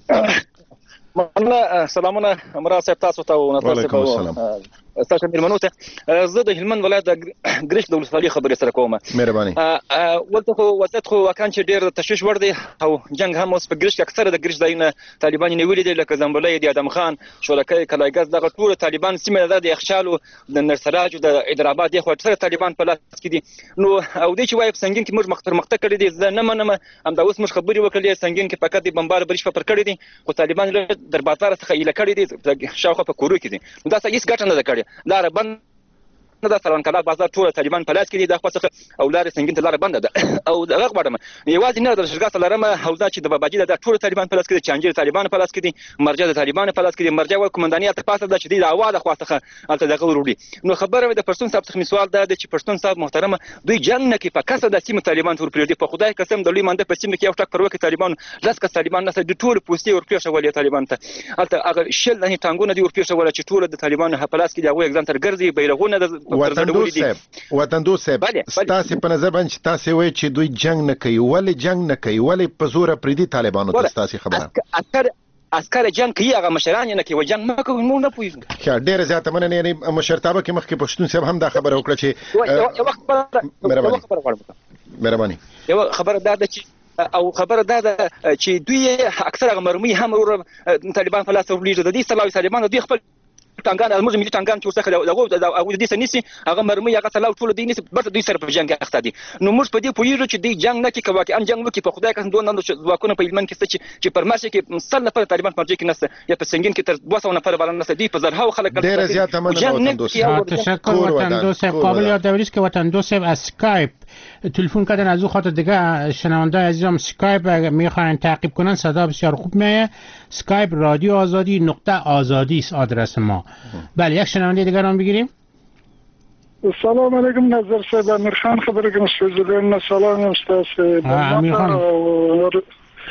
مننه. سلامونه مراد صاحب تاسو ته او نصر صاحب ستاسو مېلمنو ته. زه د هلمند ولایت د ګرشت د ولسوالۍ خبرې سره کوم. مهرباني. ولته خو وضعیت خو واقعا چې ډېر تشویش وړ دی او جنګ هم اوس په ګرشت کې اکثره د ګرشت ځایونه طالبان نیولي دي لکه زنبلۍ د ادم خان شولکۍ کلایګز دغه ټول طالبان سیمه ده د یخچالو د نرسراج د حیدرآباد دی خو اکثره طالبان په لاس کې دي. نو او دې چې وایي په سنگین کې موږ مختر مخته کړی دي زه نه منم همدا اوس موږ خبرې وکړلې سنگین کې فقط د بمبار بریښ په پر کړی دي خو طالبان در بازار څخه ایله کړی دي شاوخوا په کورو کې دي. نو دا څه هیڅ ګټه نه ده کړې. لاره بند نه دا سروان کلا بازار ټول طالبان په لاس کې دي د خو څخه او لارې سنگین ته لاره بنده ده او دغه غواړم یوازې نه د شرګا لرم حوزه چې د باباجي د ټول طالبان په لاس کې دي چانجیر طالبان په لاس کې دي مرجع د طالبان په لاس کې دي مرجع او کمانډانیت په پاسه د چې د اواده خو څخه الته دغه وروړي. نو خبره د پښتون صاحب څخه سوال ده چې پښتون صاحب محترمه دوی جنگ نه کې په کسه د سیمه طالبان ور پریږدي په خدای قسم د لوی مانده په سیمه کې یو ټک پر وکي طالبان لاس کا طالبان نه د ټول پوسټي ور پریښه ولې طالبان ته الته هغه شل نه ټانګونه دی ور پریښه ولې چې ټول د طالبان په لاس کې دی هغه ځان تر ګرځي بیرغونه د وطن دي. وطن دوست صاحب ستاسو په نظر باندې تاسو وایي چې دوی جنگ نه کوي ولې جنگ نه کوي ولې په زور پریدي طالبانو ته تاسو خبره عسكر عسكر جنگ کوي هغه مشران نه کوي جنگ نه کوي مونږ نه پوهیږو. ښه ډېر زیاته مننه. یعنی مشرتابه کې مخکې پښتون صاحب هم دا خبره وکړه چې مهرباني یو خبره دا ده چې او خبره دا ده چې دوی اکثره مرمي هم طالبان په لاس ورلېږي د دې سلاوي طالبان دوی خپل ټانګان زموږ ملي ټانګان چې ورڅخه دغه او د دې سنسي هغه مرمي هغه سلاو ټول دي نس برته دوی سره په جنگ اخته دي. نو موږ په دې پوهیږو چې دوی جنگ نه کوي کواکي ان جنگ وکي په خدای کس دوه نن ځواکونه په هلمند کې چې چې پر مرشه کې سل نفر طالبان په مرجع کې نسته یا په سنگین کې تر دوه سوه نفر بلل نسته دي په زرها خلک ډېر زیاته مننه. تشکر وطن دوست. قابل یادآوری است که وطن دوست از اسکایپ تلفن کردن از او خاطر دیگه شنونده عزیزم اسکایپ میخواین تعقیب کنن صدا بسیار خوب میاد. اسکایپ رادیو آزادی نقطه آزادی است آدرس ما. بله یک شنونده دیگر هم بگیریم. سلام علیکم نظر صاحب. امیر خان خبر کنم سوزدن سلام استاد امیر خان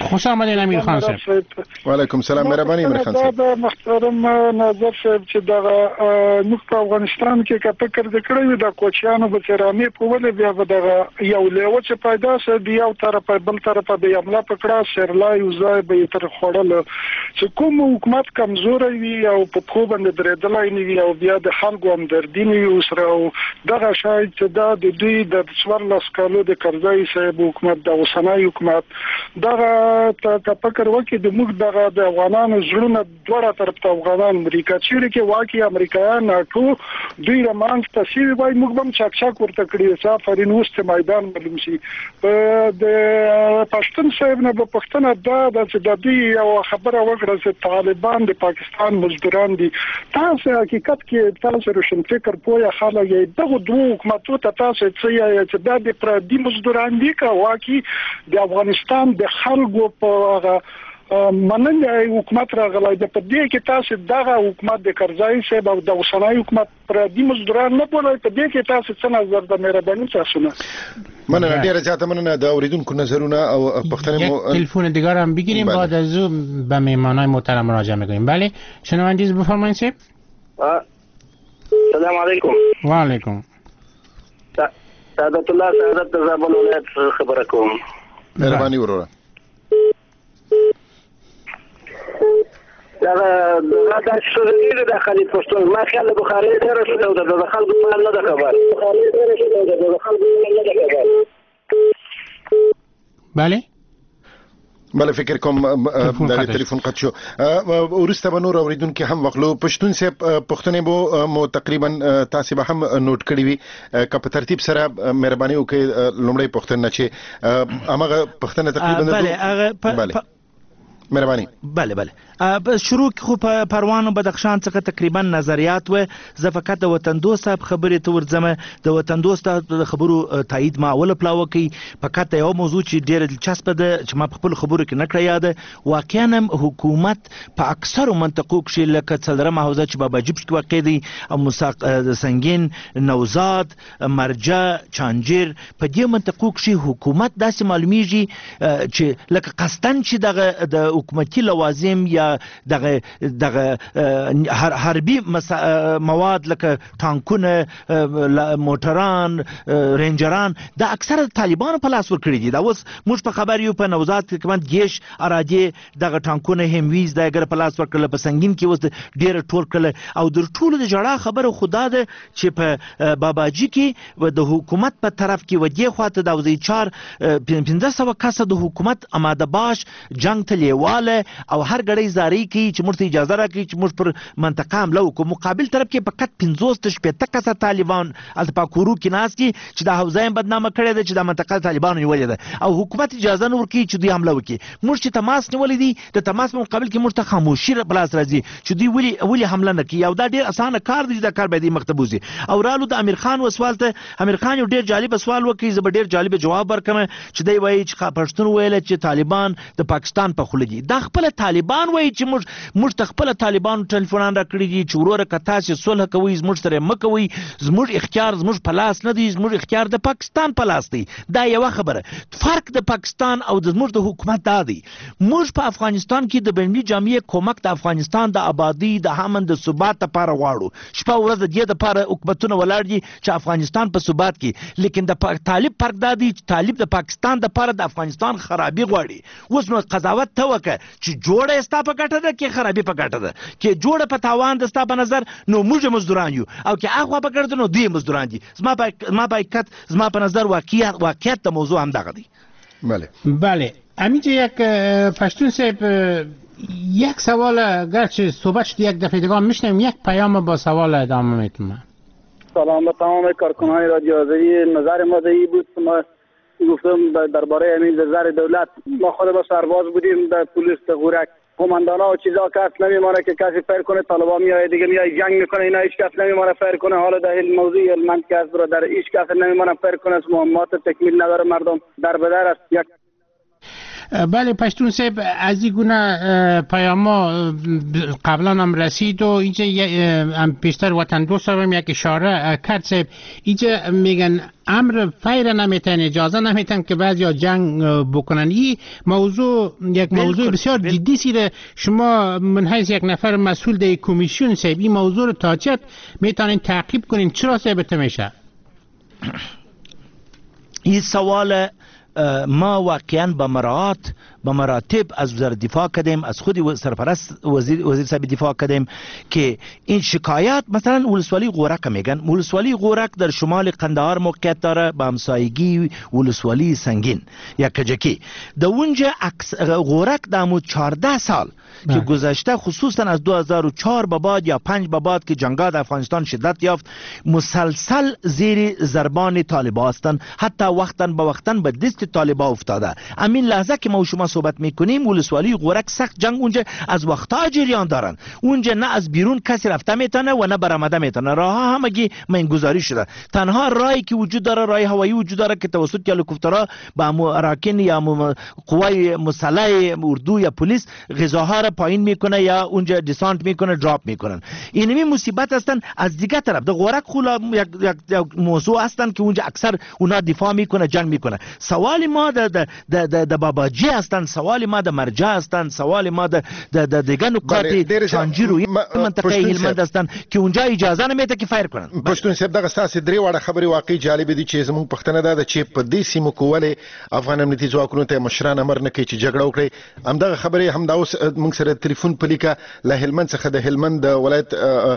خوش آمدین امیر خان صاحب. و علیکم سلام. مهرباني امیر خان صاحب. محترم ناظر صاحب چې دا موږ په افغانستان کې که فکر وکړو د کوچیانو په چرامي په ول بیا د یو لیو چې پیدا سي دی یو طرف بل طرف به عمله پکړه سرلای او ځای به تر خړل چې کوم حکومت کمزور وي او په خو باندې درېدلای نه وي او بیا د خلکو هم دردینی وي سره دغه شاید چې دا د دوی د څوارلس کالو د کرزای صاحب حکومت د اوسنۍ حکومت دغه ته فکر وکړي د موږ دغه د افغانانو زړونه دوړه طرف ته افغانان امریکا چې کې واقعي امریکایان ناتو دوی رمانس تشریح وای موږ هم چاک چاک ورته کړی چې فرین وست میدان معلوم شي د پښتون صاحب نه په پښتنه دا چې د دې یو خبره وکړه چې طالبان د پاکستان مزدوران دي تاسو حقیقت کې تاسو روشن فکر پوهه خلک یې دغه دوه حکومتو ته تاسو چې دا د پردي مزدوران دي کا واقعي د افغانستان د خلکو په مننه حکومت راغلی د پدې کې تاسو دغه حکومت د کرزای صاحب او د اوسنۍ حکومت پر دې مزدوران نه بولای په دې کې تاسو څه نظر د مهرباني تاسو نه مننه ډیره زیاته مننه د اوریدونکو نظرونه او پښتنه مو تلفن دیگر هم بگیریم بعد از او به مهمانای محترم مراجعه میکنیم. بله شنوندگی بفرمایید صاحب. سلام علیکم. و علیکم. سعادت الله سعادت زابل ولایت خبره کوم. مهرباني وروره. دا دا د شوري د خالد پښتون ما خیال بخاري سره شو د خلکو په نه د خبر بخاري سره شو د خلکو په نه د خبر. بله بله فکر کوم د ټلیفون قطع شو. ورسته به نور اوریدونکو هم وغلو پښتون صاحب پښتنې بو مو تقریبا تاسو به هم نوٹ کړی وي که په ترتیب سره مهرباني وکړئ لومړی پښتون نه چې هغه پښتنه تقریبا بله مهرباني. بله بله شروع خو په پروان بدخشان څخه تقریبا نظریات و زه فقط د وطن دوست صاحب خبرې ته ورځم. د وطن دوست د خبرو تایید ما اول پلاو کوي فقط یو موضوع چې ډېر دلچسپ ده چې ما په خپل خبرو کې نه کړی یاد واقعا حکومت په اکثرو منطقو کې لکه څلرمه حوزه چې بابا جیب کې واقع دی او مساق سنگین نوزاد مرجع چانجیر په دې منطقو کې حکومت داسې معلومیږي چې لکه قصدن چې دغه د حکومتي لوازم یا دغه دغه حربي مواد لکه ټانکونه موټران رینجران دا اکثره طالبانو په لاس ورکړي دي. دا اوس موږ په خبر یو په نوزاد کې کوم گیش اراجه دغه ټانکونه همویز دغه په لاس ورکړل په سنگین کې اوس ډیر ټول کړل او د ټولو د جړه خبره خدا ده چې په باباجي کې د حکومت په طرف کې ودی خواته د وزیر چار پنځه سوه کسه د حکومت آماده باش جنگ ته لیواله او هر غړی زاری کی چې موږ ته اجازه راکړي چې موږ پر منطقه حمله وکړو. مقابل طرف کې فقط پنځوس تر شپېته کسه طالبان الته په کورو کې ناست دي چې د حوزه بدنامه کړې ده چې د منطقه طالبانو نیولې ده او حکومت اجازه نه ورکړي چې دوی حمله وکړي. موږ چې تماس نیولې دي د تماس په مقابل کې موږ ته خاموشي بلاس راځي چې دوی ولي ولي حمله نه کوي او دا ډیر اسانه کار دی. دا کار به دې مکتبوزي او رالو د امیر خان وسوال ته امیر خان یو ډیر جالب سوال وکړي زه به ډیر جالب جواب ورکړم چې دی وایي چې پښتون ویل چې طالبان د پاکستان په خوله دي. دا خپل طالبان وایي چې موږ موږ خپل طالبان ټلیفونان را کړی دي چې وروره که تاسو صلح کوئ زموږ سره مکوئ زموږ اختیار زموږ په لاس نه دی زموږ اختیار د پاکستان په لاس دی. دا یو خبره. فرق د پاکستان او د زموږ د حکومت دا دی موږ په افغانستان کې د بینالمللي جامعه کومک د افغانستان د آبادی د امن د ثبات لپاره غواړو. شپه ورځ د دې لپاره حکومتونه ولاړ دي چې افغانستان په ثبات کې لیکن د طالب فرق دا دی چې طالب د پاکستان د لپاره د افغانستان خرابي غواړي. اوس نو قضاوت ته وکړه چې جوړه ستا په ګټه ده کې خرابي په ګټه ده کې جوړه په تاوان ده ستا په نظر نو موږ مزدوران یو او کې هغه په ګټه نو دوی مزدوران دي. زما په زما په حقیقت زما په نظر واقعیت واقعیت د موضوع هم دغه دی. بله بله همینجا یک پشتون صاحب یک سوال گرچه صحبت شد یک دفعه دیگه میشنیم یک پیام با سوال ادامه میتونم. سلام به تمام کارکنان رادیو آزادی. نظر ما این بود ما گفتم درباره همین نظر دولت ما خود با سرباز بودیم در پلیس غورک قماندان ها و چیزا کس نمیمانه که کسی فیر کنه طالبان میاد دیگه میاد جنگ میکنه اینا هیچ کس نمیمانه فیر کنه. حالا در این موضوع علمند که از در هیچ کس نمیمانه فیر کنه مهمات تکمیل نداره مردم در بدر است. یک بله پشتون صاحب از این گونه پیاما قبلا هم رسید و اینجا هم پیشتر وطن دوست هم یک اشاره کرد صاحب، اینجا میگن امر فیر نمیتن، اجازه نمیتن که بعضی جنگ بکنن. این موضوع یک موضوع بسیار جدی سیره. شما من حیث یک نفر مسئول در کمیسیون صاحب این موضوع رو تا چت میتونین تعقیب کنین؟ چرا صاحب میشه؟ این سوال ما واقعا به مراعات به مراتب از وزارت دفاع کردیم، از خود سرپرست وزیر وزیر صاحب دفاع کردیم که این شکایت مثلا ولسوالی غورک میگن. ولسوالی غورک در شمال قندهار موقعیت داره به همسایگی ولسوالی سنگین یا کجکی. در اونجا غورک در چهارده سال که گذشته خصوصا از دو هزار و چهار به بعد یا پنج به بعد که جنگ‌ها در افغانستان شدت یافت مسلسل زیر ضربان طالبان هستند، حتی وقتا به وقتا به دست طالبان افتاده. همین لحظه که ما شما صحبت میکنیم ولسوالی غورک سخت جنگ اونجا از وقتا جریان دارن. اونجا نه از بیرون کسی رفته میتونه و نه برآمده میتونه. راه ها همگی منگذاری شده. تنها راهی که وجود داره راه هوایی وجود داره که توسط هلیکوپترها با اراکین یا قوای مسلح اردو یا پلیس غذاها را پایین میکنه یا اونجا دیسانت میکنه، دراپ میکنن. اینمی مصیبت هستن. از دیگه طرف در غورک خولا یک, یک, یک موضوع هستن که اونجا اکثر اونا دفاع میکنه، جنگ میکنه. سوال ما د د د د باباجی هستن، سوال ما د مرجع هستن، سوال ما د د دیگه نقاط چانجی روی منطقه هلمند هستن که اونجا اجازه نمیده که فایر کنن. پښتون صاحب دغه ستاسو درې واړه خبرې واقعي جالب دي چې زموږ پښتنه ده چې په دې سیمو کې ولې افغان امنیتي ځواکونو ته مشران امر نه کوي چې جګړه وکړي. همدغه خبرې هم دا اوس موږ سره ټلیفون په لیکه له هلمند څخه د هلمند ولایت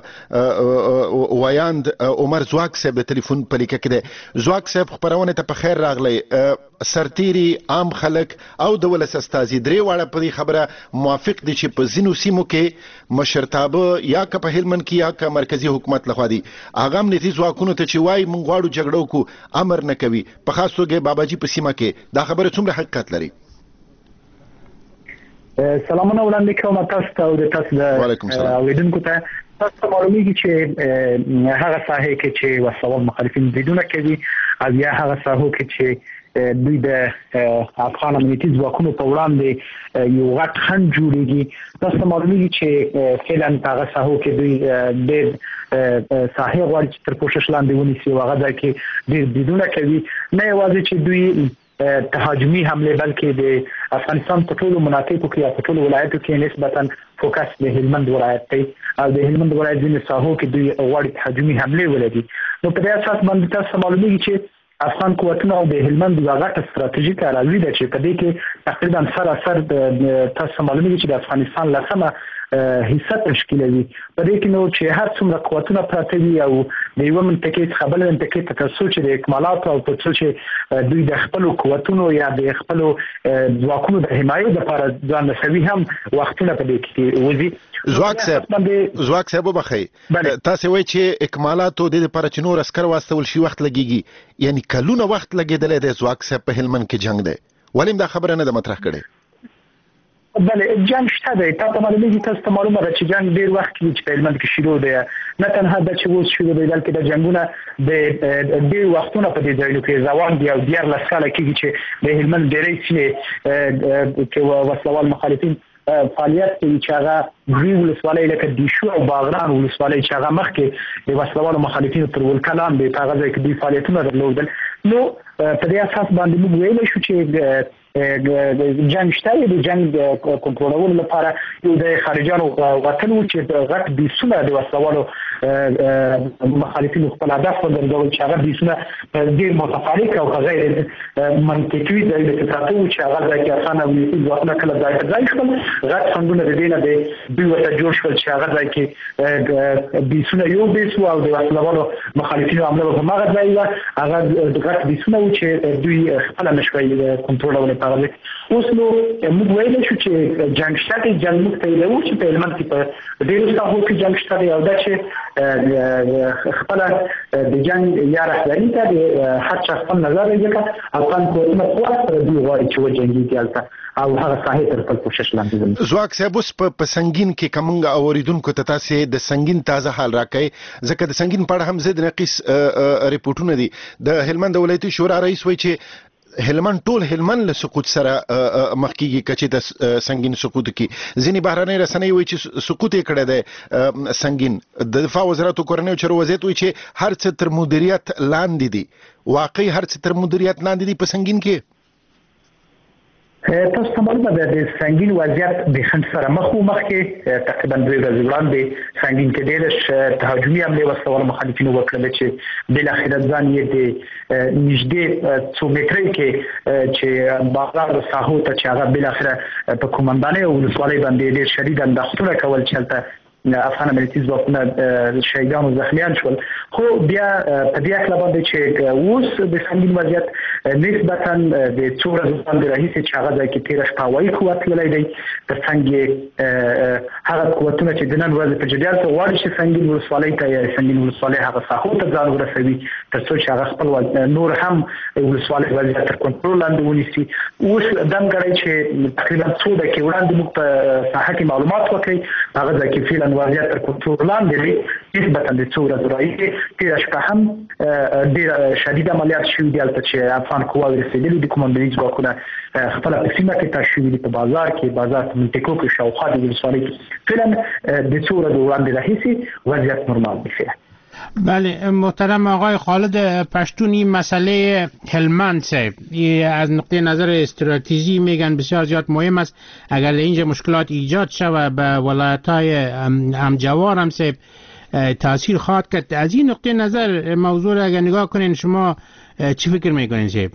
وایاند عمر زواک صاحب د ټلیفون په لیکه کې دی. زواک صاحب خبرونه ته په خیر راغلی. سرتيري عام خلک او د ولس استازي درې واړه په دې خبره موافق دي چې په ځینو سیمو کې مشرتابه یا که په هلمند کې یا که مرکزی حکومت لخوا دي هغه امنیتي ځواکونو ته چې وایي موږ غواړو جګړه وکړو امر نه کوي. په خاص توګه باباجي په سیمه کې دا خبره څومره حقیقت لري؟ سلامونه وړاندې کوم تاسو ته او د تاسو د اوریدونکو ته. تاسو معلومیږي چې هغه ساحه کې چې وسوال مخالفین بریدونه کوي او یا هغه ساحه کې چې دوی د افغان امنیتي ځواکونو په وړاندې یو غټ خنډ جوړیږي. تاسو معلومیږي چې فعلا هغه ساحه کې دوی د ساحه غواړي چې تر پوښښ لاندې ونیسي او هغه ځای کې ډېر بریدونه کوي. نه یوازې چې دوی تهاجمي حمله بلکې د افغانستان په ټولو مناطقو کې یا په ټولو ولایتو کې نسبتا فوکس د هلمند ولایت دی او د هلمند ولایت ځینې ساحو کې دوی غواړي تهاجمي حمله ولري. نو په دې اساس باندې تاسو معلومیږي چې افغان قوتونه او د هلمند یو غټه ستراتیژیک اراضي ده چې په دې کې تقریبا سراسر تاسو معلومیږي چې د افغانستان لسمه حصہ تشکیلوي. په دې کې نو چې هر څومره قوتونه پراته وي او د یو منطقې څخه بل منطقې ته ترڅو چې د اکمالات او ترڅو چې دوی د خپل قوتونو یا د خپل ځواکونو د حمایت لپاره ځان رسوي هم وختونه په دې کې وځي. زواک صاحب زواک صاحب وبخي تاسو وایي چې اکمالات د لپاره چې نور عسكر واستول شي وخت لګيږي، یعنی کلونه وخت لګیدل د زواک صاحب په هلمند کې جنگ دی. ولې دا خبره نه ده مطرح کړي؟ بله جنگ شته دی. تاسو معلومیږي تاسو ته معلومه ده چې جنگ ډیر وخت کې چې په هلمند کې شروع دی. نه تنها د چې اوس شروع دی بلکې د جنگونه د ډیر وختونه په دې ځایونو کې روان دي او ډیر لسکاله کېږي چې د هلمند ډېرې سیمې کې وسلوال مخالفین فعالیت کوي چې هغه دوی ولسوالۍ لکه دیشو او باغران ولسوالۍ چې هغه مخکې د وسلوالو مخالفینو تر ولکه لاندې په هغه ځای کې دوی فعالیتونه درلودل. نو په دې اساس باندې موږ ویلی شو چې جنگ شته. د جنگ کنټرولولو لپاره یو د خارجانو وطن و چې غټ بیسونه د وسلوالو مخالفینو خپل هدف ولرول چې هغه بیسونه ډېر متفارق او غیر منطقي ځای ته پراته و چې هغه ځای کې اسانه وي ځواکونه کله ځای ته ځای شول. غټ څنګهونه د دې نه د دوی ورته جوړ شول چې هغه ځای کې بیسونه یو بیس او د وسلوالو مخالفینو عمله په هغه ځای و هغه غټ بیسونه و چې دوی خپل نشوي کنټرولول. اوس نو موږ ویلی شو چې جنگ شته دی. جنگ موږ ته ویلو چې په هلمند کې په ډېرو ساحو کې جنگ شته دی او دا چې خپله د جنگ یا رهبري ته د هر چا خپل نظر دی ځکه افغان قوتونه خپله سره دوی غواړي چې وجنګېږي هلته او هغه ساحې تر خپل کوشش لاندې ځي. زواک صاحب اوس په سنګین کې که موږ اورېدونکو ته تاسې د سنګین تازه حال راکوئ ځکه د سنګین په اړه هم ضد نقیص ریپورټونه دي. د هلمند ولایتي شورا رئیس وایي چې هلمند ټول هلمند له سقوط سره مخ کیږي کچې د سنگین سقوط کی ځینې بهرنۍ رسنۍ وایي چې سقوط یې کړی دی سنگین. د دفاع وزارت کورنیو چارو وزارت وایي چې هر څه تر مدیریت لاندې دي. واقعي هر څه تر مدیریت لاندې دي په سنگین کې؟ تاسو ته معلومه ده د سنگین وضعیت د خند سره مخ او مخ کې تقریبا دوه ورځې وړاندې سنگین کې ډېر تهاجمي حمله وسوال مخالفینو وکړل چې بل اخر ځان یې د نږدې څو مترۍ کې چې بازار ساحو ته چې هغه بل اخر په کومندانه او ولسوالۍ باندې ډېر شدید اندېښنه کول چلته افغان امنیتي ځواکونه شهیدان او زخمیان شول. خو بیا په دې اړه باندې چې اوس د سنگین وضعیت نسبتا د څو ورځې باندې راهیسې چې هغه ځای کې تیر شپه هوایي قوت تللی دی تر څنګ هغه قوتونه چې د نن ورځې په جریان کې غواړي چې سنگین ولسوالۍ ته یا سنگین ولسوالۍ هغه ساحو ته ځان ورسوي تر څو چې هغه خپل نور هم ولسوالۍ وضعیت تر کنټرول لاندې ونیسي. اوس دمګړی چې تقریبا څو دقیقې وړاندې موږ په ساحه کې معلومات ورکړي هغه ځای کې فعلا وضعیت تر کنټرول لاندې دی نسبتا د څو ورځې راهیسې تېره شپه هم ډېر شدید عملیات شوي دي هلته چې افغان قواوې رسېدلي دي. کومندري ځواکونه خپله په سیمه کې تاش شوي دي په بازار کې بازار په منطقو کې شاوخوا د ولسوالۍ کې فعلا د څو ورځې وړاندې راهیسې وضعیت نورمال دی. فعلا بله محترم آقای خالد پشتون، این مسئله هلمند صاحب از نقطه نظر استراتژی میگن بسیار زیاد مهم است. اگر اینجا مشکلات ایجاد شود به ولایت‌های همجوار هم صاحب تاثیر خواهد کرد. از این نقطه نظر موضوع را اگر نگاه کنین شما چی فکر میکنین صاحب؟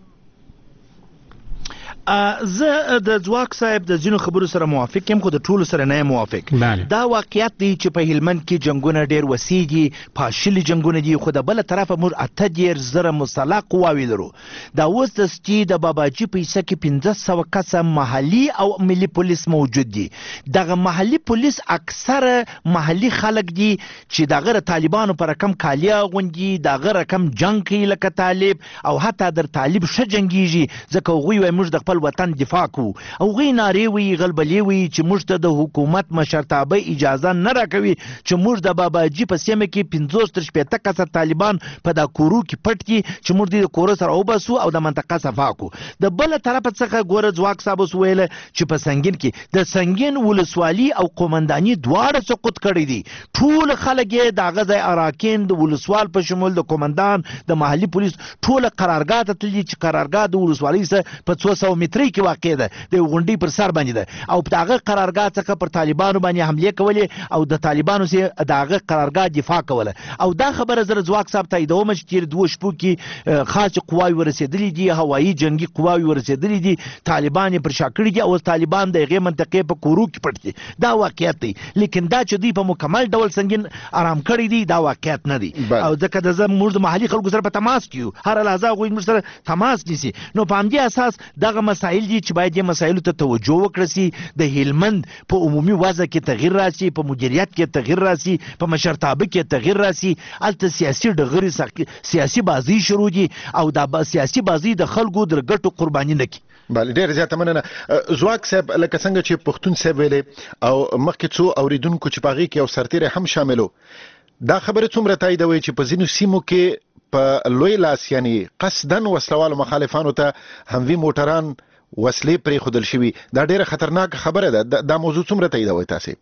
زه د ځواک صاحب د ځینو خبرو سره موافق یم خو د ټولو سره نه موافق. دا واقعیت دی چې په هلمند کې جنگونه ډیر وسیع دي، پاشلي جنگونه دي، خو د بل طرفه موږ اته دېرش زره مسلح قواوې لرو. دا اوس د سټي د باباجي په حصه کې پنځه سوه کسه محلي او ملي پولیس موجود دي. دغه محلي پولیس اکثره محلي خلک دي چې دغه د طالبانو په رقم کالي اغوندي، دغه رقم جنګ کوي لکه طالب او حتی در طالب ښه جنګیږي ځکه هغوی وایي موږ د خپل وطن دفاع کوو. هغوی نارې وي غلبلې وي چې موږ ته د حکومت مشرتابه اجازه نه راکوي چې موږ د باباجي په سیمه کې پنځوس تر شپېته کسه طالبان په دا کورو کې پټ کړي چې موږ د کورو سره وباسو او د منطقه صفا کړو. د بل طرفه څخه ګوره ځواک صاحب اوس ویله چې په سنگین کې د سنگین ولسوالي او قومنداني دواړه سقوط کړي دي. ټول خلک یې د هغه ځای اراکین د ولسوال په شمول د قومندان د محلي پولیس ټوله قرارګاه ته تللي چې قرارګاه د ولسوالۍ څخه په څو سوه مترۍ کې واقع ده، د غونډۍ پر سر باندې ده او په هغه قرارګاه څخه پر طالبانو باندې حملې کولې او د طالبانو سره د هغه قرارګاه دفاع کوله. او دا خبره زه ځواک صاحب تاییدوم چې تېر دوه شپو کې خاص قواوې ورسېدلې دي، هوایي جنګي قواوې ورسېدلې دي، طالبان یې پر شا کړي دي او طالبان د هغې منطقې په کورو کې پټ دي. دا واقعیت دی. لیکن دا چې دوی په مکمل ډول سنګین آرام کړی دي دا واقعیت نه دی. او ځکه د زه موږ د محلي خلکو سره په تماس کې یو، هره لحظه هغوی موږ سره تماس نیسي. نو په همدې اساس دغه مسایل دي چې باید دې مسایلو ته توجه وکړه سي. د هلمند په عمومي وضع کې تغییر راسي، په مدیریت کې تغییر راسي، په مشرتابه کې تغییر راسي. هلته سیاسي ډغرې سیاسي بازي شروع دي او دا سیاسي بازي د خلکو د ګټو قرباني نه کړي. بله ډېر زیاته مننه. ځواک صاحب لکه څنګه چې پښتون صاحب ویلې او مخکې څو اوریدونکو چې په هغې کې یو سرتیری هم شامل و، دا خبره څومره تاییدوي چې په ځینو سیمو کې په لوی لاس یعنی قصدن وسلوالو مخالفانو ته هموي موټران وسلې پرې خودل شوي؟ دا ډیره خطرناک خبره ده. دا موضوع څومره تاییدوي تاسې؟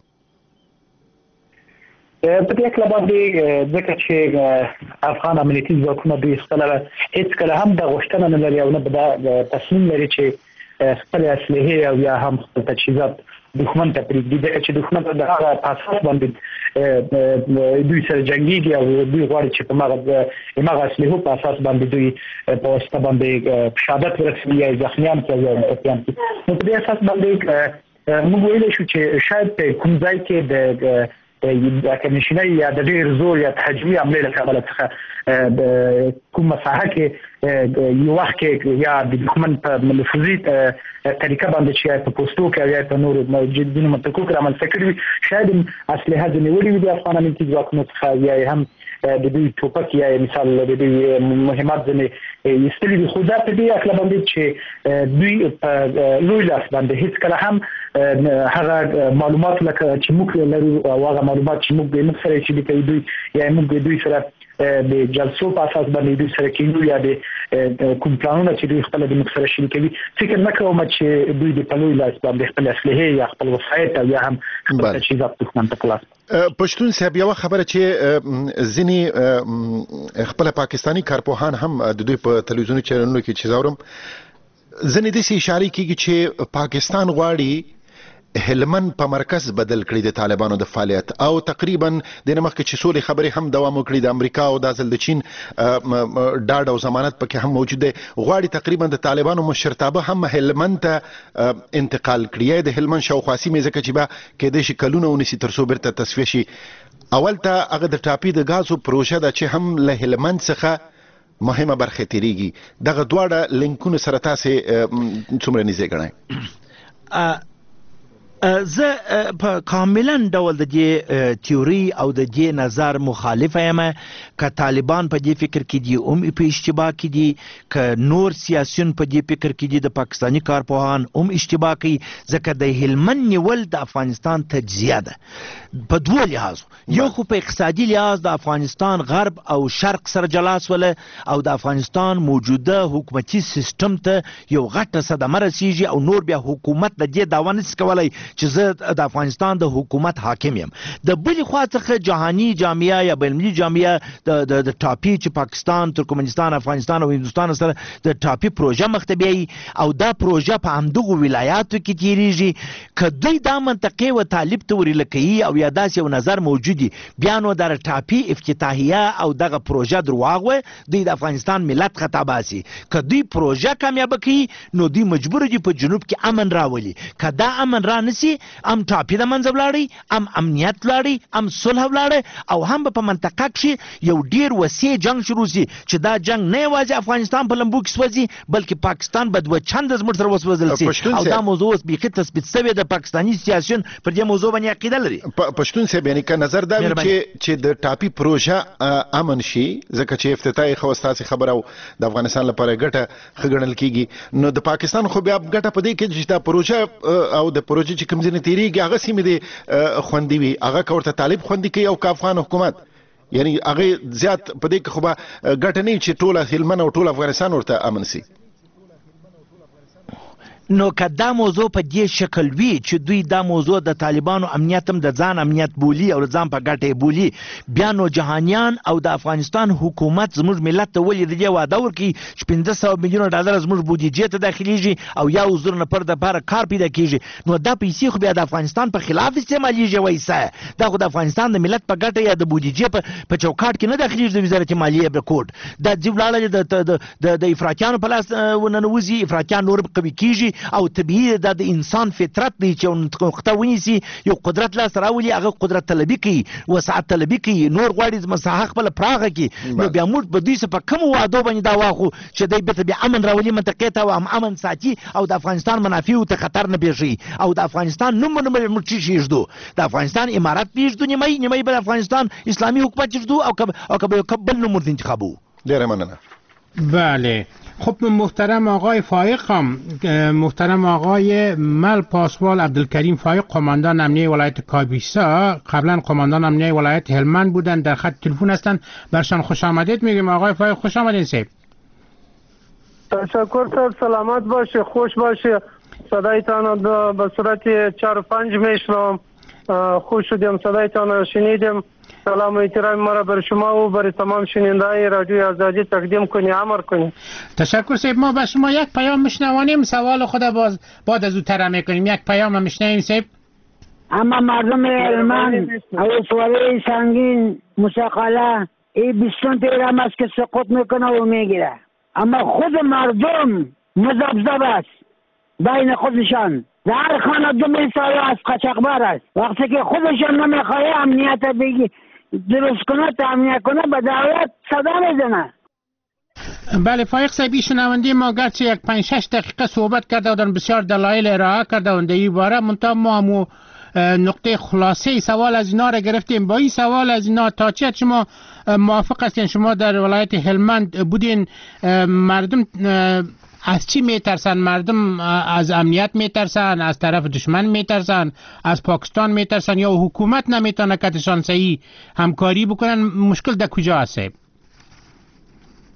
په دې اړه باندې ځکه چې افغان امنیتي ځواکونه دوی خپله هېڅکله هم د غوښتنه نه لري او نه د تصمیم لري چې خپلې اسلحې او یا هم خپل تجهیزات دښمن ته پرېږدي، ځکه چې دښمن ته د هغه په اساس باندې دوی سره جنګېږي او دوی غواړي چې په هماغه اسلحو په اساس باندې دوی په واسطه باندې شهادت ورسوي یا زخمیان کړي یا ټپیان کړي. نو په دې اساس باندې موږ ویلی شو چې شاید په کوم ځای کې د د کمیشنۍ یا د ډېر زور یا تهاجمي حملې له کبله څخه کومه ساحه کې یو وخت کې یا د دښمن په نفوذي طریقه باندې چې په پوستو کې یا په نورو ځینو منطقو کې رامنځته کړي وي، شاید اسلحه ځینې نیولې وي د افغان امنیتي ځواکونو څخه یا هم د دوی ټوپک یا مثال د دوی مهمات ځینې ایستلي دي. خو دا په دې اړه باندې چې دوی په لوی لاس باندې هېڅکله هم هغه معلومات لکه چې موږ لرو او هغه معلومات چې موږ به موږ سره چې دوی یا موږ دوی سره د جلسو په اساس باندې دوی سره کینو یا د کوم پلانونه چې دوی خپل د مخسره شریکوي فکر نه کوم چې دوی د پلوي لاس باندې خپل اسلحه یا خپل وسایط او یا هم خپل تجهیزات دښمن ته خلاص. پښتون صاحب یو خبره چې ځینی خپل پاکستانی کارپوهان هم د دوی په تلویزیوني چینلونو کې چې زاورم ځینې د سې اشاره کیږي چې پاکستان غواړي هلمند په مرکز بدل کړي د طالبانو د فعالیت او تقریبا د نمخ کې سولې خبرې هم دوام وکړي د امریکا او د ځل د چین ډاډ او ضمانت پکې هم موجود دی غواړي تقریبا د طالبانو مشرتابه هم هلمند ته انتقال کړي د هلمند شاوخوا سیمې ځکه چې به کېدای شي کلونه ونیسي تر څو بیرته تصفیه شي. اول ته هغه د ټاپي د غازو پروژه ده چې هم له هلمند څخه مهمه برخه تیریږي دغه دواړه لینکونه سره تاسو څومره نږدې ګڼئ؟ زه په کاملا ډول د دې تیوري او د دې نظر مخالف یم که طالبان په دې فکر کې دي هم په اشتباه کې دي که نور سیاسيون په دې فکر کې دي د پاکستانی کارپوهان هم اشتباه کوي ځکه د هلمند نیول د افغانستان تجزیه ده په دوه لحاظ یو خو په اقتصادي لحاظ د افغانستان غرب او شرق سره جلاس وله او د افغانستان موجوده حکومتي سیستم ته یو غټه صدمه رسیږي او نور بیا حکومت د دې داوا نشي کولای چې زه د افغانستان د حکومت حاکم یم. د بلې خوا څخه جهاني جامعه یا بینالمللي جامعه د د ټاپي چې پاکستان ترکمنستان افغانستان او هندوستان سره د ټاپي پروژه مخ ته بیایي او دا پروژه په همدغو ولایاتو کې تیریږي که دوی دا منطقې و طالب ته ورېله کوي او یا داسې یو نظر موجود وي بیا نو د ټاپي افتتاحیه او دغه پروژه درواغ وه دوی د افغانستان ملت خطا باسي. که دوی پروژه کامیابه کوي نو دوی مجبور دي په جنوب کې امن راولي که دا امن را نسي ام ټاپي د منځه ولاړی ام امنیت ولاړی ام صلح ولاړی او هم په منطقه کې یو ډیر وسیع جنگ شروع شي چې دا جنگ نه یوازې افغانستان په لمبو کې سوځي بلکې پاکستان به دوه چند زموږ سره وسوځل شي او دا موضوع اوس بیخي تثبیت شوی د پاکستانی سیاسيون پر دې موضوع باندې عقیده لري. پښتون صاحب یعنی که نظر دا چې چې د ټاپي پروژه امن شي ځکه چې افتتاحي خو ستاسو خبره او د افغانستان لپاره ګټه خګړل کیږي نو د پاکستان خو بیا ګټه پدې کې چې دا پروژه او د پروژه چې کوم ځای تیریږي هغه سیمې دي خوندي وي هغه کورته طالب خوندي کوي او افغان حکومت یعنی هغه زیات په دې کې خو به ګټه نه چې ټوله هلمند او ټوله افغانستان ورته امن سي. نو که دا موضوع په دې شکل وي چې دوی دا موضوع د طالبانو امنیت هم د ځان امنیت بولي او د ځان په ګټه بولي بیا نو جهانیان او د افغانستان حکومت زموږ ملت ته ولې د دې واده ورکړي چې پنځه سوه میلیونه ډالر زموږ بودیجې ته داخلیږي او یو زر نفر دپاره کار پیدا کیږي نو دا پیسې خو بیا د افغانستان په خلاف استعمالیږي وایسه دا خو د افغانستان د ملت په ګټه یا د بودیجې په چوکاټ کې نه داخلیږي د وزارت مالیې رپورټ دا ځي ولاړه د افراطیانو په لاس وننوځي افراطیان نور قوي کیږي او طبیعي دا د انسان فطرت دی چې وخته ونیسي یو قدرت لاس راولي هغه قدرت طلبي کوي وسعت طلبي کوي نور غواړي مساحه خپل پراخه کوي نو بیا موږ په دوی څه په کوم وعدو باندې دا واخو چې دوی بیرته بیا امن راولي منطقې ته او امن ساتي او د افغانستان منافعو ته خطر نه پېښوي او د افغانستان نوم نه موږ چی شيږدو د افغانستان امارات پېښدو نیمه نیمه بل افغانستان اسلامي حکومت چېږدو او او کبل نوم ورته انتخابو. ډېره مننه. بله خب محترم آقای فایق هم محترم آقای مل پاسوال عبدالکریم فایق قماندان امنیه ولایت کاپیسا قبلا قماندان امنیه ولایت هلمند بودن در خط تلفن هستند برشان خوش آمدید میگیم. آقای فایق خوش آمدید. سیب تشکر صاحب سلامت باشه خوش باشه صدایتان به صورت چهار و پنج میشنم خوش شدیم صدایتان شنیدیم سلام و احترام مرا بر شما و بر تمام شنوندگان رادیو آزادی تقدیم کنی امر کنی. تشکر سیب ما به شما یک پیام میشنوانیم سوال خود باز بعد از او تر میکنیم یک پیام میشنویم سیب. اما مردم هلمند او سواره سنگین مساقله ای بیستون تیرم است که سقوط میکنه و میگیره اما خود مردم مذبذب است بین خودشان در خانه دو میسایه از قچقبر است وقتی که خودشان نمیخواه امنیت بگی درست کنه تامین کنه به دولت صدا میزنه. بله فایق صاحبی شنونده ما گرچه یک پنج شش دقیقه صحبت کرده بودن بسیار دلایل ارائه کرده بودن در این باره منتها ما همو نقطه خلاصه سوال از اینا را گرفتیم. با این سوال از اینا تا چه شما موافق هستین؟ شما در ولایت هلمند بودین مردم از چی میترسن؟ مردم از امنیت میترسن از طرف دشمن میترسن از پاکستان میترسن یا حکومت نمیتونه کتشان صحیح همکاری بکنن؟ مشکل در کجا هست؟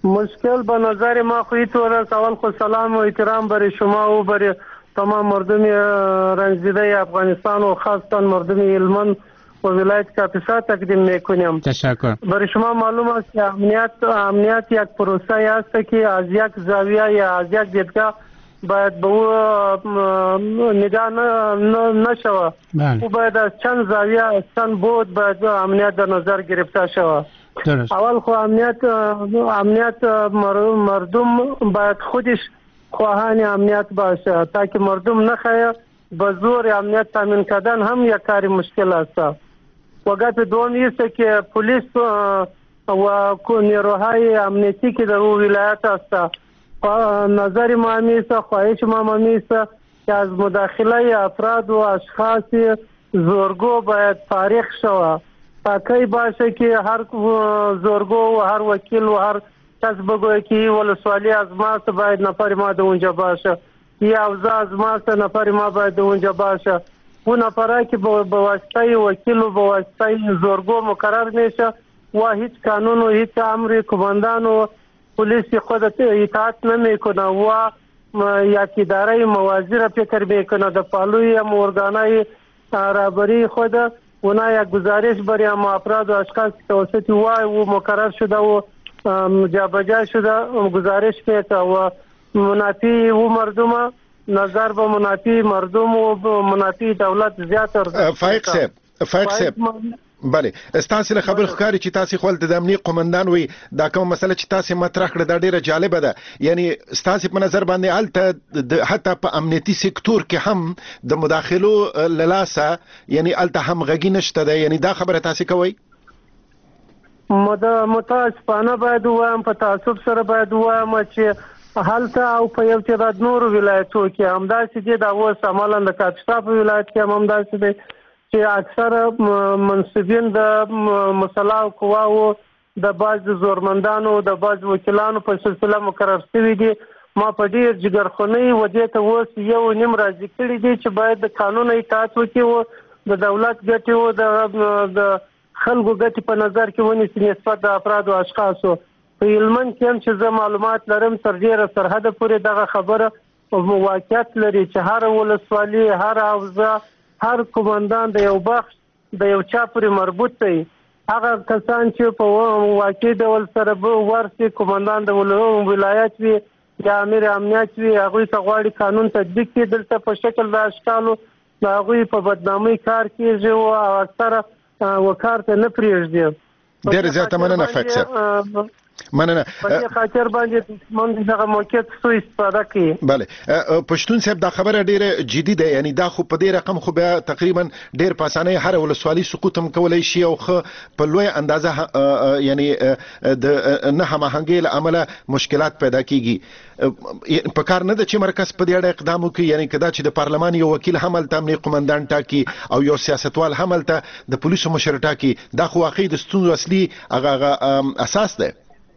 مشکل به نظر ما خو اینطور است. اول خود سلام و احترام برای شما و برای تمام مردم رنجیده افغانستان و خاصتا مردم هلمند و ولایت کاپیسا تقدیم میکنیم. تشکر. برای شما معلوم است که امنیت امنیت یک پروسه است که از یک زاویه یا از یک دیدگاه باید به او نگاه نشود. او باید از چند زاویه از چند بود باید امنیت در نظر گرفته شود. درست. اول خو امنیت امنیت مردم باید خودش خواهان امنیت باشه تا که مردم نخواهد به زور امنیت تامین کردن هم یک کاری مشکل است. و گپ دوم است که پلیس و نیروهای امنیتی که در اون ولایت است نظر ما همیشه خواهش ما همیشه که از مداخله افراد و اشخاص زورگو باید فارغ شود تا کی باشه که هر زورگو و هر وکیل و هر کس بگوید که ولسوالی از ماست باید نفر ما در اونجا باشه یا اوضاع از ماست نفر ما باید در اونجا باشه. اون نفره که به واسطه وکیل و به واسطه زورگو مقرر میشه و هیچ قانون و هیچ امر کماندان و پلیس خود اطاعت نمیکنه و یک اداره موازی را فکر میکنه در پالوی ارگانای رهبری خود اونا یک گزارش برای اما افراد و اشخاص توسط وای و مقرر شده و جابجا شده گزارش میکنه و منافی و مردم نظر به منافی مردم و منافی دولت زیاتر. فائق صاحب فائق صاحب بله ستاسو له خبر ښکاري چې تاسو خپل د امنیت قومندان وي دا کوم مسله چې تاسو مطرح کړه دا ډیره جالبه ده. یعنی ستاسو په نظر باندې الته حتی په امنیتي سکتور کې هم د مداخلو للاسه یعنی الته هم غږی نشته ده. یعنی دا خبره تاسو کوي؟ متاسفانه باید وایم په تعصب سره باید وایم چې هلته او په یو تعداد نور ولایتو کې همداسې دي. دا اوس عملاً د کاپیسا په ولایت کې هم همداسې دی چې اکثره منصبین د مسلح قواو د بعض زورمندانو د بعض وکیلانو په سلسله مقرر شوي دي. ما په ډېر جګرخونۍ ودې ته اوس یو نیم راضي کړي دي چې باید د قانون اطاعت وکړي او د دولت ګټې او د خلکو ګټې په نظر کې ونیسي نسبت د افرادو اشخاصو. په هلمند کې هم چې زه معلومات لرم تر ډېره سرحده پورې دغه خبره واقعیت لري چې هر ولسوالي هر حوزه هر کماندان د یو بخش د یو چا پورې مربوط دی. هغه کسان چې په واقعي ډول سره به ورسي کماندان د ولایت وي یا امیر امنیت وي هغوی ته غواړي قانون تطبیق کړي. دلته په شکل د اشکالو د هغوی په بدنامۍ کار کېږي او اکثره وکار ته نه پرېږدي. ډېره زیاته مننه فائق صاحب. مننه. په دې خاطر باندې دښمن دغه موقعیت سوء استفاده کوي. بله پښتون صاحب دا خبره ډیره جدي ده. یعنی دا خو په دې رقم خو بیا تقریبا ډیر په اسانۍ هر ولسوالي سقوط هم کولای شي او خو په لوی اندازه یعنی د نه هماهنګۍ له امله مشکلات پیدا کیږي. په کار نه ده چې مرکز په دې اړه اقدام وکړي. یعنی کدا چې د پارلمان یو وکیل هم الته امنیت قومندان ټاکي او یو سیاستوال هم الته د پولیسو مشر ټاکي دا خو واقعي د ستونزو اصلي هغه اساس ده.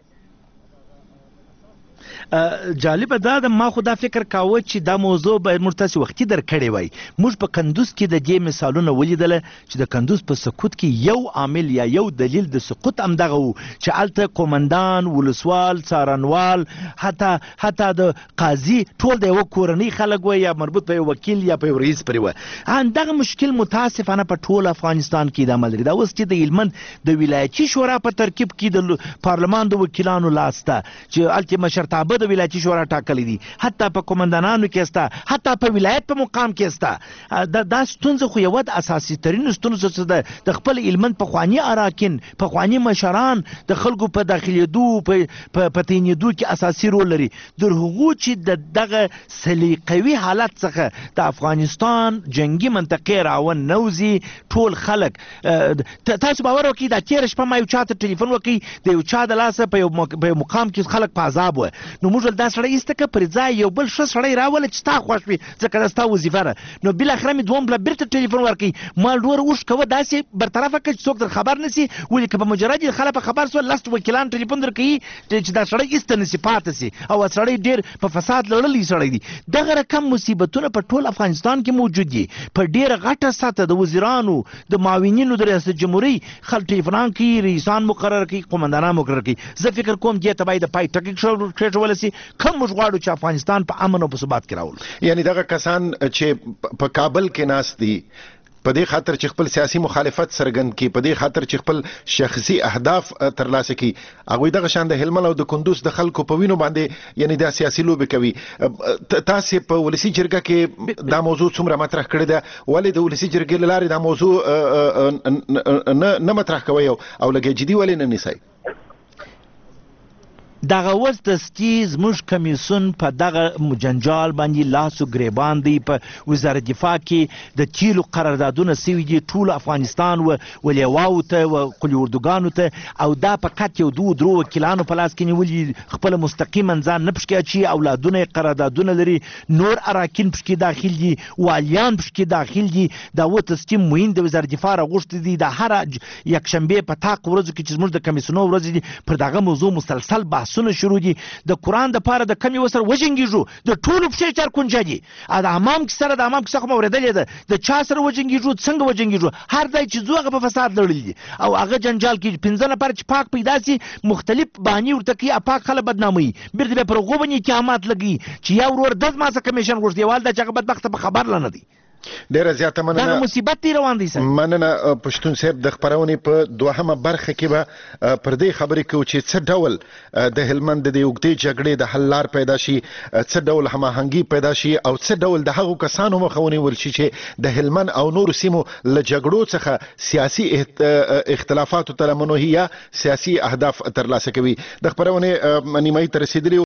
جالبه دا د ما خو دا فکر کاوه چې دا موضوع باید موږ تاسې وختي درکړی وای. موږ په کندوز کې د دې مثالونه ولیدله چې د کندوز په سقوط کې یو عامل یا یو دلیل د سقوط همدغه و چې هلته قومندان ولسوال څارنوال حتی حتی د قاضي ټول د یوه کورنۍ خلک وای یا مربوط په یو وکیل یا په یو رئیس پرې وای. همدغه مشکل متاسفانه په ټول افغانستان کې ادامه لري. دا اوس چې د هلمند د ولایتي شورا په ترکیب کې د پارلمان د وکیلانو لاس ته چې هلته مشرتابه د ولایتي شورا ټاکلي دي حتی په قومندانانو کې استه حتی په ولایت په مقام کې استه. دا دا ستونزه خو یوه د اساسي ترینو ستونزو څخه ده. د خپل هلمند پخواني اراکین پخواني مشران د خلکو په داخلېدو په تینېدو کې اساسي رول لري. در هغو چې د دغه سلیقوي حالت څخه د افغانستان جنگي منطقې راون نوځي ټول خلک. تاسو باور وکړئ دا تېره شپه ما یو چا ته ټلیفون وکړئ د یو چا د لاسه په یو مقام کې خلک په عذاب وه. نو موږ دا سړی ایسته که پر ځای یو بل ښه سړی راوله چې ستا خوښ وي ځکه دا ستا وظیفه ده. نو بالاخره مې دوم بله بېرته ټلیفون ورکوي ما ډوره اوښ کوه داسې برطرفه کړه چې څوک در خبر نه سي. ولې که په مجرد یې خلک خبر سول لس وکیلان ټلیفون در کوي چې دا سړی ایسته نه سي پاتې سي او سړی ډېر په فساد لړلی سړی دی. دغه رقم مصیبتونه په ټول افغانستان کې موجود دي په ډېره غټه سطحه د وزیرانو د معاونینو د ریاست جمهوري خلک ټلیفونان کوي رئیسان مقرر کوي قومندانان مقرر کوي. زه فکر کوم دې ته باید د پای ټکی کېښودلی سي کوم موږ غواړو چې افغانستان په امن او په ثبات کې راولو. یعنی دغه کسان چې په کابل کې ناست دي په دې خاطر چې خپل سیاسي مخالفت څرګند کړي په دې خاطر چې خپل شخصي اهداف ترلاسه کړي هغوی دغه شان د هلمند او د کندوز د خلکو په وینو باندې یعنی دا سیاسي لوبې کوي. تاسې په ولسي جرګه کې دا موضوع څومره مطرح کړې ده؟ ولې د ولسي جرګې له لارې دا موضوع نه مطرح کوئ او لږ جدي ولې نه نیسئ؟ دغه اوس دستي زموږ کمیسیون په دغه جنجال باندې لاس و ګریبان دی. په وزارت دفاع کې د تیلو قراردادونه سوي دي ټول افغانستان و ولیواو ته و قلي اردوګانو ته او دا فقط یو دوه درو وکیلانو په لاس کې نیولي خپل مستقیما ځان نه پشکې اچي اولادونه یې قراردادونه لري نور اراکین پشکې داخل دي والیان پشکې داخل دي. دا اووه تسکیم معین د وزارت دفاع راغوښتي دي د هر یکشنبې په تاق ورځو کې چې زموږ د کمیسیونو ورځې دي پر دغه موضوع مسلسل بحث سونه شروع دي. د قرآن د پاره د کمی وسر وجنګیږو د ټولو پښې چار کونجه دي د حمام کې سره د حمام کې څخه مو اورېدلې ده د چا سره وجنګیږو څنګه وجنګیږو هر ځای چې ځو هغه په فساد لړلي دي او هغه جنجال کې پنځه نفر چې پاک پیدا سي مختلف بهانې ورته کوي اپاک خلک بدناموي بیرته بیا پر هغو باندې اتهامات لګوي چې یا ورور دز ماسه کمیشن غوښتي یوال دا چې هغه بدبخته په خبر لا نه دی. ډیره زیاته مننه. دغه مصیبت دی روان دی سر. مننه پښتون صاحب د خبرونې په دوهمه برخه کې به پر دې خبرې کوو چې څه ډول د هلمند د اوږدې جګړې د حل لار پیدا شي څه ډول هماهنګي پیدا شي او څه ډول د هغو کسانو مخه ونیول شي چې د هلمند او نورو سیمو له جګړو څخه سیاسي اختلافاتو ته لمنوهي یا سیاسي اهداف ترلاسه کوي. د خبرونې نیمایي ته رسېدلي